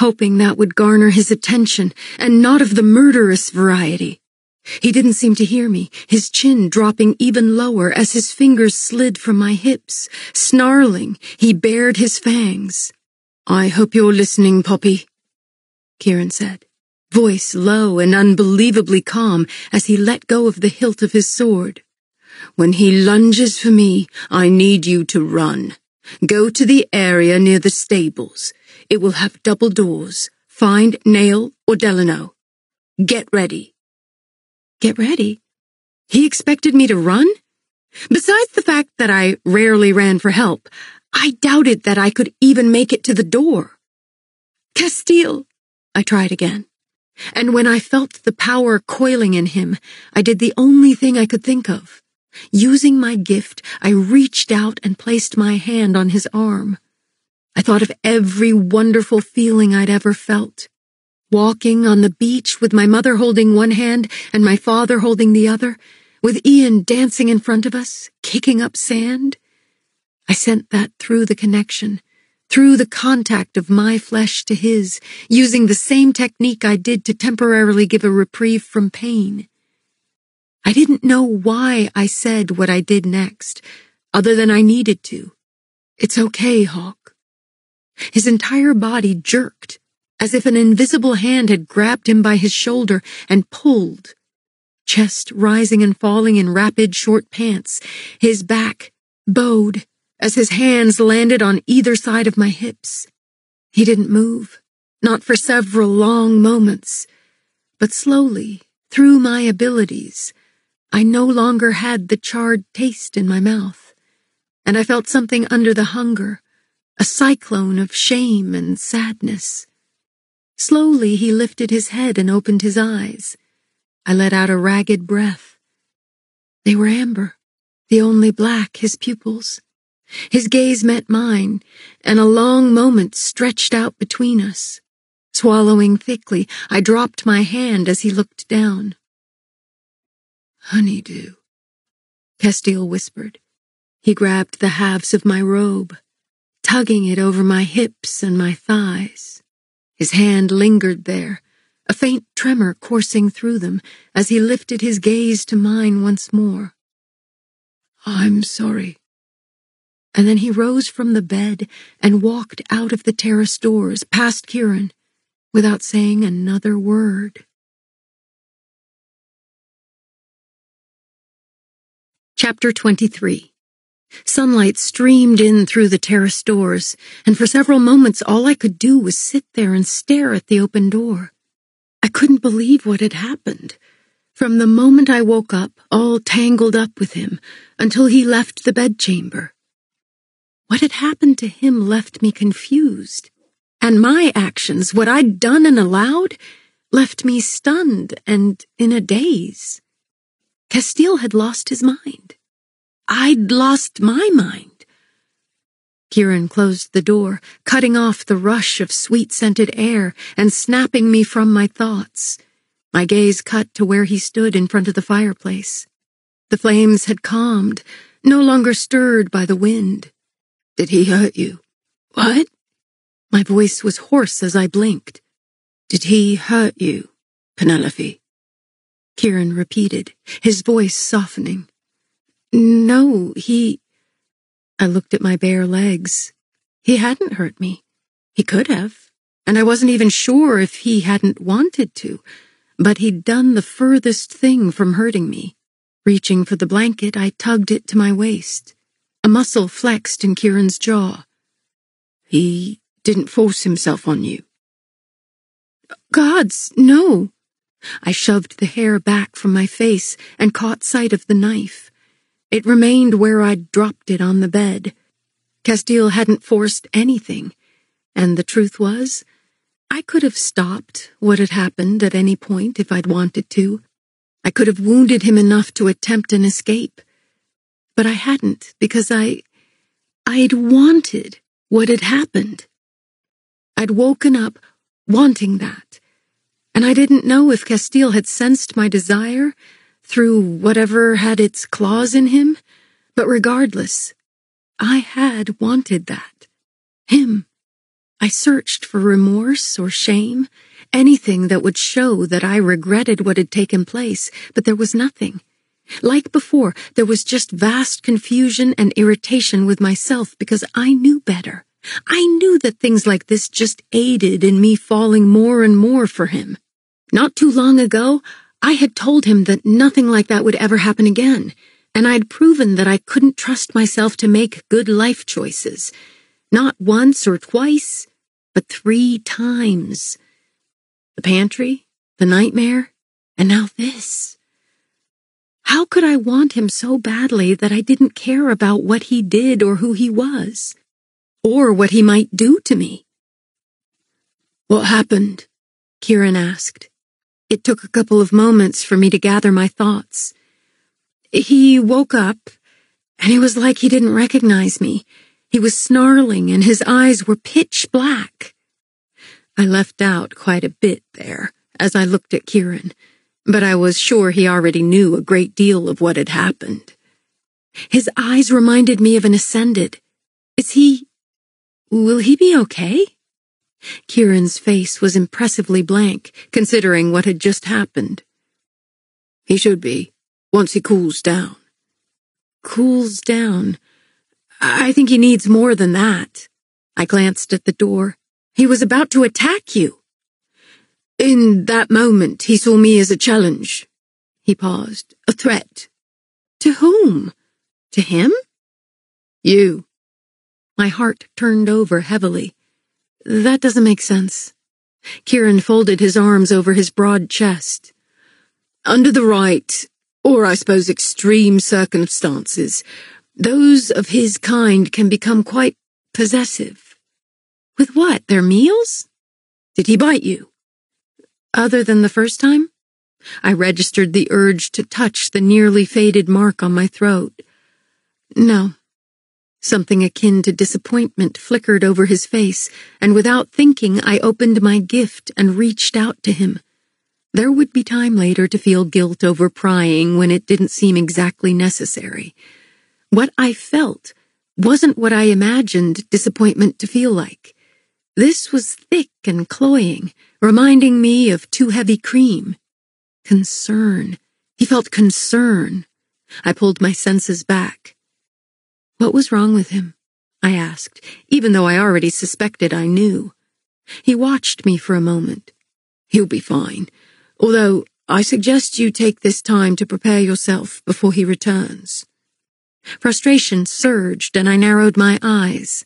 hoping that would garner his attention, and not of the murderous variety. He didn't seem to hear me, his chin dropping even lower as his fingers slid from my hips. Snarling, he bared his fangs. "I hope you're listening, Poppy," Kieran said, voice low and unbelievably calm as he let go of the hilt of his sword. "When he lunges for me, I need you to run. Go to the area near the stables. It will have double doors. Find Nail or Delano. Get ready." Get ready? He expected me to run? Besides the fact that I rarely ran for help, I doubted that I could even make it to the door. "Castile," I tried again. And when I felt the power coiling in him, I did the only thing I could think of. Using my gift, I reached out and placed my hand on his arm. I thought of every wonderful feeling I'd ever felt. Walking on the beach with my mother holding one hand and my father holding the other, with Ian dancing in front of us, kicking up sand. I sent that through the connection, through the contact of my flesh to his, using the same technique I did to temporarily give a reprieve from pain. I didn't know why I said what I did next, other than I needed to. "It's okay, Hawk." His entire body jerked, as if an invisible hand had grabbed him by his shoulder and pulled. Chest rising and falling in rapid short pants, his back bowed as his hands landed on either side of my hips. He didn't move, not for several long moments, but slowly, through my abilities, I no longer had the charred taste in my mouth, and I felt something under the hunger, a cyclone of shame and sadness. Slowly he lifted his head and opened his eyes. I let out a ragged breath. They were amber, the only black his pupils. His gaze met mine, and a long moment stretched out between us. Swallowing thickly, I dropped my hand as he looked down. "Honeydew," Castile whispered. He grabbed the halves of my robe, tugging it over my hips and my thighs. His hand lingered there, a faint tremor coursing through them as he lifted his gaze to mine once more. "I'm sorry." And then he rose from the bed and walked out of the terrace doors, past Kieran, without saying another word. Chapter twenty-three. Sunlight streamed in through the terrace doors, and for several moments all I could do was sit there and stare at the open door. I couldn't believe what had happened. From the moment I woke up, all tangled up with him, until he left the bedchamber. What had happened to him left me confused, and my actions, what I'd done and allowed, left me stunned and in a daze. Castile had lost his mind. I'd lost my mind. Kieran closed the door, cutting off the rush of sweet-scented air and snapping me from my thoughts. My gaze cut to where he stood in front of the fireplace. The flames had calmed, no longer stirred by the wind. "Did he hurt you?" "What?" My voice was hoarse as I blinked. "Did he hurt you, Penelope?" Kieran repeated, his voice softening. "No, he—" I looked at my bare legs. He hadn't hurt me. He could have, and I wasn't even sure if he hadn't wanted to, but he'd done the furthest thing from hurting me. Reaching for the blanket, I tugged it to my waist. A muscle flexed in Kieran's jaw. "He didn't force himself on you?" "Gods, no." I shoved the hair back from my face and caught sight of the knife. It remained where I'd dropped it on the bed. Castile hadn't forced anything, and the truth was, I could have stopped what had happened at any point if I'd wanted to. I could have wounded him enough to attempt an escape. But I hadn't, because I... I'd wanted what had happened. I'd woken up wanting that, and I didn't know if Castile had sensed my desire through whatever had its claws in him, but regardless, I had wanted that. Him. I searched for remorse or shame, anything that would show that I regretted what had taken place, but there was nothing. Like before, there was just vast confusion and irritation with myself because I knew better. I knew that things like this just aided in me falling more and more for him. Not too long ago, I had told him that nothing like that would ever happen again, and I'd proven that I couldn't trust myself to make good life choices. Not once or twice, but three times. The pantry, the nightmare, and now this. How could I want him so badly that I didn't care about what he did or who he was? Or what he might do to me? "What happened?" Kieran asked. It took a couple of moments for me to gather my thoughts. He woke up, and it was like he didn't recognize me. He was snarling, and his eyes were pitch black. I left out quite a bit there as I looked at Kieran, but I was sure he already knew a great deal of what had happened. His eyes reminded me of an Ascended. Is he... will he be okay? Kieran's face was impressively blank, considering what had just happened. He should be, once he cools down. Cools down? I think he needs more than that. I glanced at the door. He was about to attack you. In that moment, he saw me as a challenge. He paused. A threat. To whom? To him? You. My heart turned over heavily. That doesn't make sense. Kieran folded his arms over his broad chest. Under the right, or I suppose extreme circumstances, those of his kind can become quite possessive. With what, their meals? Did he bite you? Other than the first time? I registered the urge to touch the nearly faded mark on my throat. No. Something akin to disappointment flickered over his face, and without thinking I opened my gift and reached out to him. There would be time later to feel guilt over prying when it didn't seem exactly necessary. What I felt wasn't what I imagined disappointment to feel like. This was thick and cloying, reminding me of too heavy cream. Concern. He felt concern. I pulled my senses back. What was wrong with him? I asked, even though I already suspected I knew. He watched me for a moment. He'll be fine, although I suggest you take this time to prepare yourself before he returns. Frustration surged and I narrowed my eyes.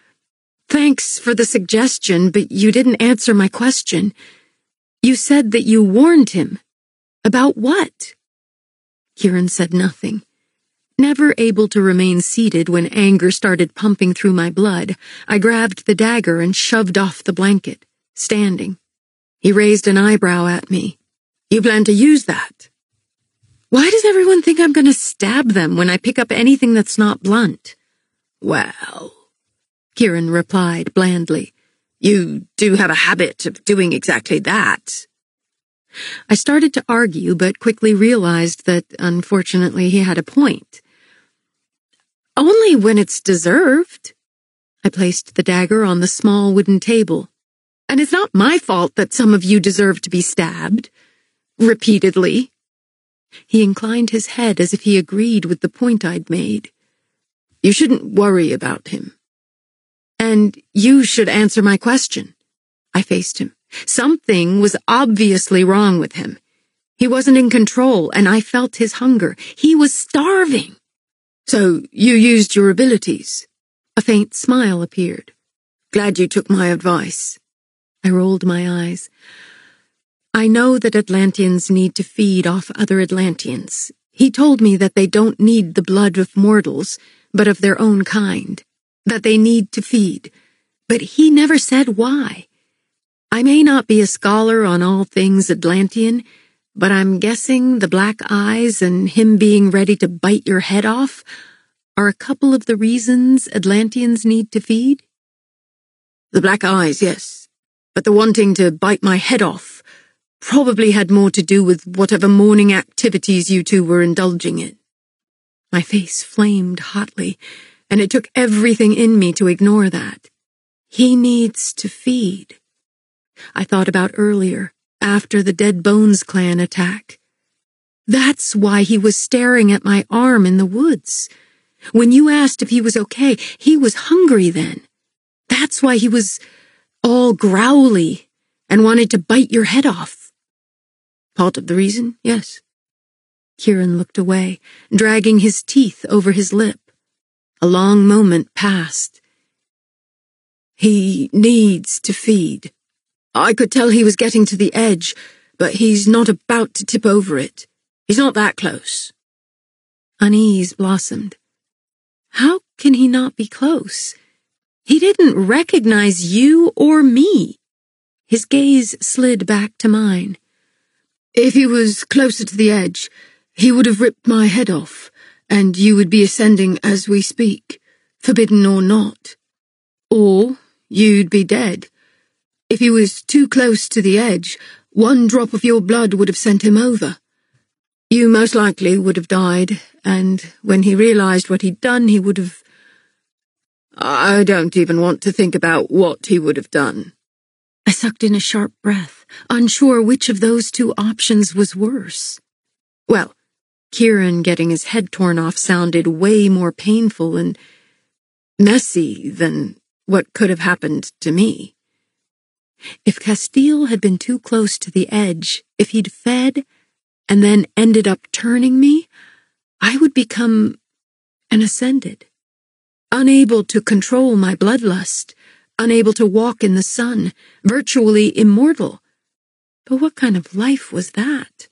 Thanks for the suggestion, but you didn't answer my question. You said that you warned him. About what? Kieran said nothing. Never able to remain seated when anger started pumping through my blood, I grabbed the dagger and shoved off the blanket, standing. He raised an eyebrow at me. You plan to use that? Why does everyone think I'm going to stab them when I pick up anything that's not blunt? Well, Kieran replied blandly, you do have a habit of doing exactly that. I started to argue, but quickly realized that, unfortunately, he had a point. Only when it's deserved. I placed the dagger on the small wooden table. And it's not my fault that some of you deserve to be stabbed. Repeatedly. He inclined his head as if he agreed with the point I'd made. You shouldn't worry about him. And you should answer my question. I faced him. Something was obviously wrong with him. He wasn't in control, and I felt his hunger. He was starving. So you used your abilities. A faint smile appeared. Glad you took my advice. I rolled my eyes. I know that Atlanteans need to feed off other Atlanteans. He told me that they don't need the blood of mortals, but of their own kind. That they need to feed. But he never said why. I may not be a scholar on all things Atlantean, but I'm guessing the black eyes and him being ready to bite your head off are a couple of the reasons Atlanteans need to feed? The black eyes, yes, but the wanting to bite my head off probably had more to do with whatever morning activities you two were indulging in. My face flamed hotly, and it took everything in me to ignore that. He needs to feed. I thought about earlier, after the Dead Bones clan attack. That's why he was staring at my arm in the woods. When you asked if he was okay, he was hungry then. That's why he was all growly and wanted to bite your head off. Part of the reason, yes. Kieran looked away, dragging his teeth over his lip. A long moment passed. He needs to feed. I could tell he was getting to the edge, but he's not about to tip over it. He's not that close. Unease blossomed. How can he not be close? He didn't recognize you or me. His gaze slid back to mine. If he was closer to the edge, he would have ripped my head off, and you would be ascending as we speak, forbidden or not. Or you'd be dead. If he was too close to the edge, one drop of your blood would have sent him over. You most likely would have died, and when he realized what he'd done, he would have... I don't even want to think about what he would have done. I sucked in a sharp breath, unsure which of those two options was worse. Well, Kieran getting his head torn off sounded way more painful and messy than what could have happened to me. If Castile had been too close to the edge, if he'd fed and then ended up turning me, I would become an ascended, unable to control my bloodlust, unable to walk in the sun, virtually immortal. But what kind of life was that?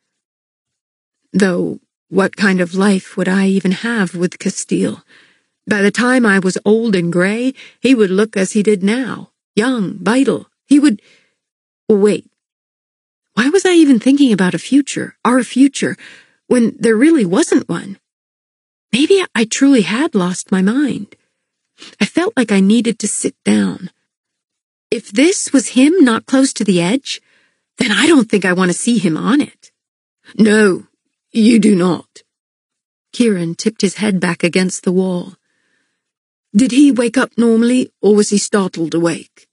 Though, what kind of life would I even have with Castile? By the time I was old and gray, he would look as he did now, young, vital. He would... Wait. Why was I even thinking about a future, our future, when there really wasn't one? Maybe I truly had lost my mind. I felt like I needed to sit down. If this was him not close to the edge, then I don't think I want to see him on it. No, you do not. Kieran tipped his head back against the wall. Did he wake up normally, or was he startled awake?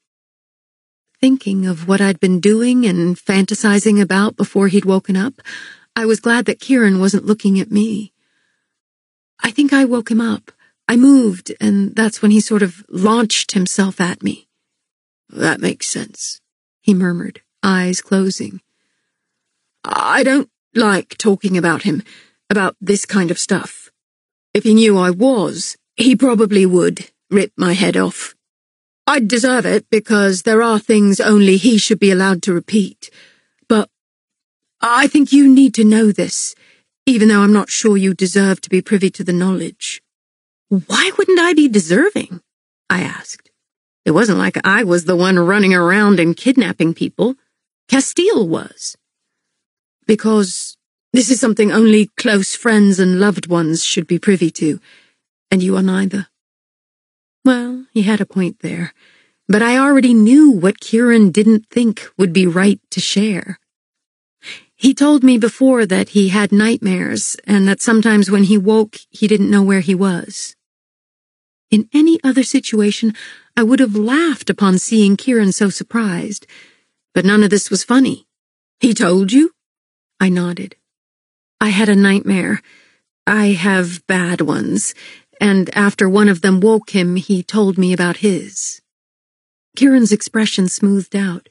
Thinking of what I'd been doing and fantasizing about before he'd woken up, I was glad that Kieran wasn't looking at me. I think I woke him up. I moved, and that's when he sort of launched himself at me. That makes sense, he murmured, eyes closing. I don't like talking about him, about this kind of stuff. If he knew I was, he probably would rip my head off. I'd deserve it because there are things only he should be allowed to repeat. But I think you need to know this, even though I'm not sure you deserve to be privy to the knowledge. Why wouldn't I be deserving? I asked. It wasn't like I was the one running around and kidnapping people. Castile was. Because this is something only close friends and loved ones should be privy to, and you are neither. Well, he had a point there, but I already knew what Kieran didn't think would be right to share. He told me before that he had nightmares, and that sometimes when he woke, he didn't know where he was. In any other situation, I would have laughed upon seeing Kieran so surprised, but none of this was funny. He told you? I nodded. I had a nightmare. I have bad ones. And after one of them woke him, he told me about his. Kieran's expression smoothed out.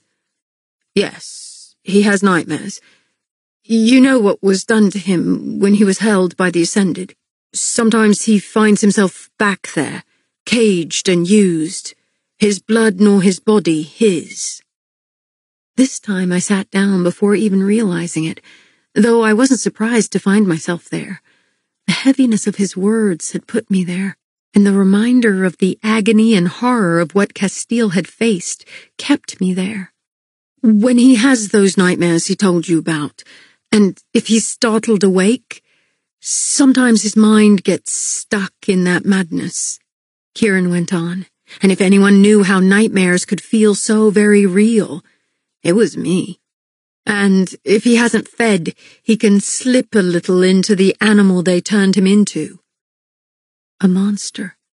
Yes, he has nightmares. You know what was done to him when he was held by the Ascended. Sometimes he finds himself back there, caged and used. His blood nor his body his. This time I sat down before even realizing it, though I wasn't surprised to find myself there. The heaviness of his words had put me there, and the reminder of the agony and horror of what Castile had faced kept me there. When he has those nightmares he told you about, and if he's startled awake, sometimes his mind gets stuck in that madness. Kieran went on, and if anyone knew how nightmares could feel so very real, it was me. And if he hasn't fed, he can slip a little into the animal they turned him into. A monster.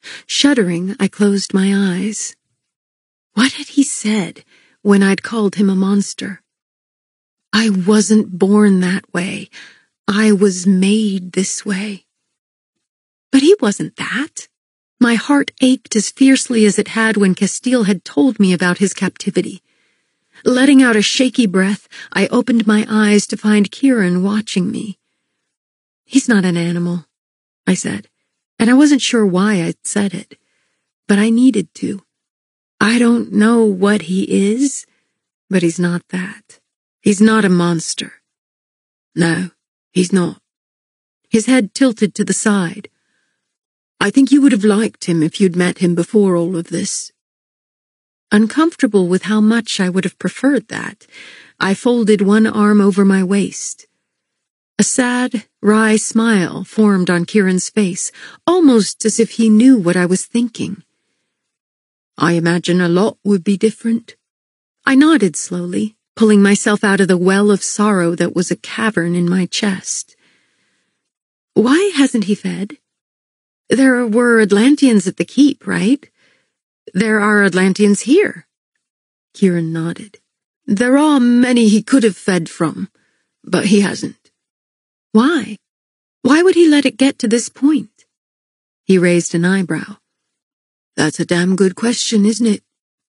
Shuddering, I closed my eyes. What had he said when I'd called him a monster? I wasn't born that way. I was made this way. But he wasn't that. My heart ached as fiercely as it had when Castile had told me about his captivity. Letting out a shaky breath, I opened my eyes to find Kieran watching me. He's not an animal, I said, and I wasn't sure why I'd said it, but I needed to. I don't know what he is, but he's not that. He's not a monster. No, he's not. His head tilted to the side. I think you would have liked him if you'd met him before all of this. Uncomfortable with how much I would have preferred that, I folded one arm over my waist. A sad, wry smile formed on Kieran's face, almost as if he knew what I was thinking. I imagine a lot would be different. I nodded slowly, pulling myself out of the well of sorrow that was a cavern in my chest. Why hasn't he fed? There were Atlanteans at the keep, right? There are Atlanteans here. Kieran nodded. There are many he could have fed from, but he hasn't. Why? Why would he let it get to this point? He raised an eyebrow. That's a damn good question, isn't it?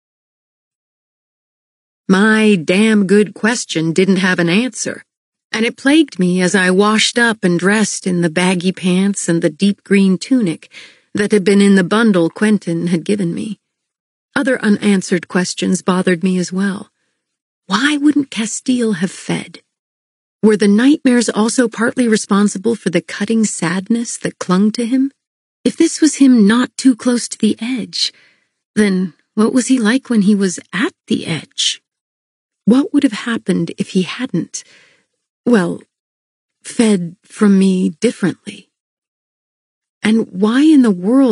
My damn good question didn't have an answer, and it plagued me as I washed up and dressed in the baggy pants and the deep green tunic that had been in the bundle Quentin had given me. Other unanswered questions bothered me as well. Why wouldn't Castile have fed? Were the nightmares also partly responsible for the cutting sadness that clung to him? If this was him not too close to the edge, then what was he like when he was at the edge? What would have happened if he hadn't, well, fed from me differently? And why in the world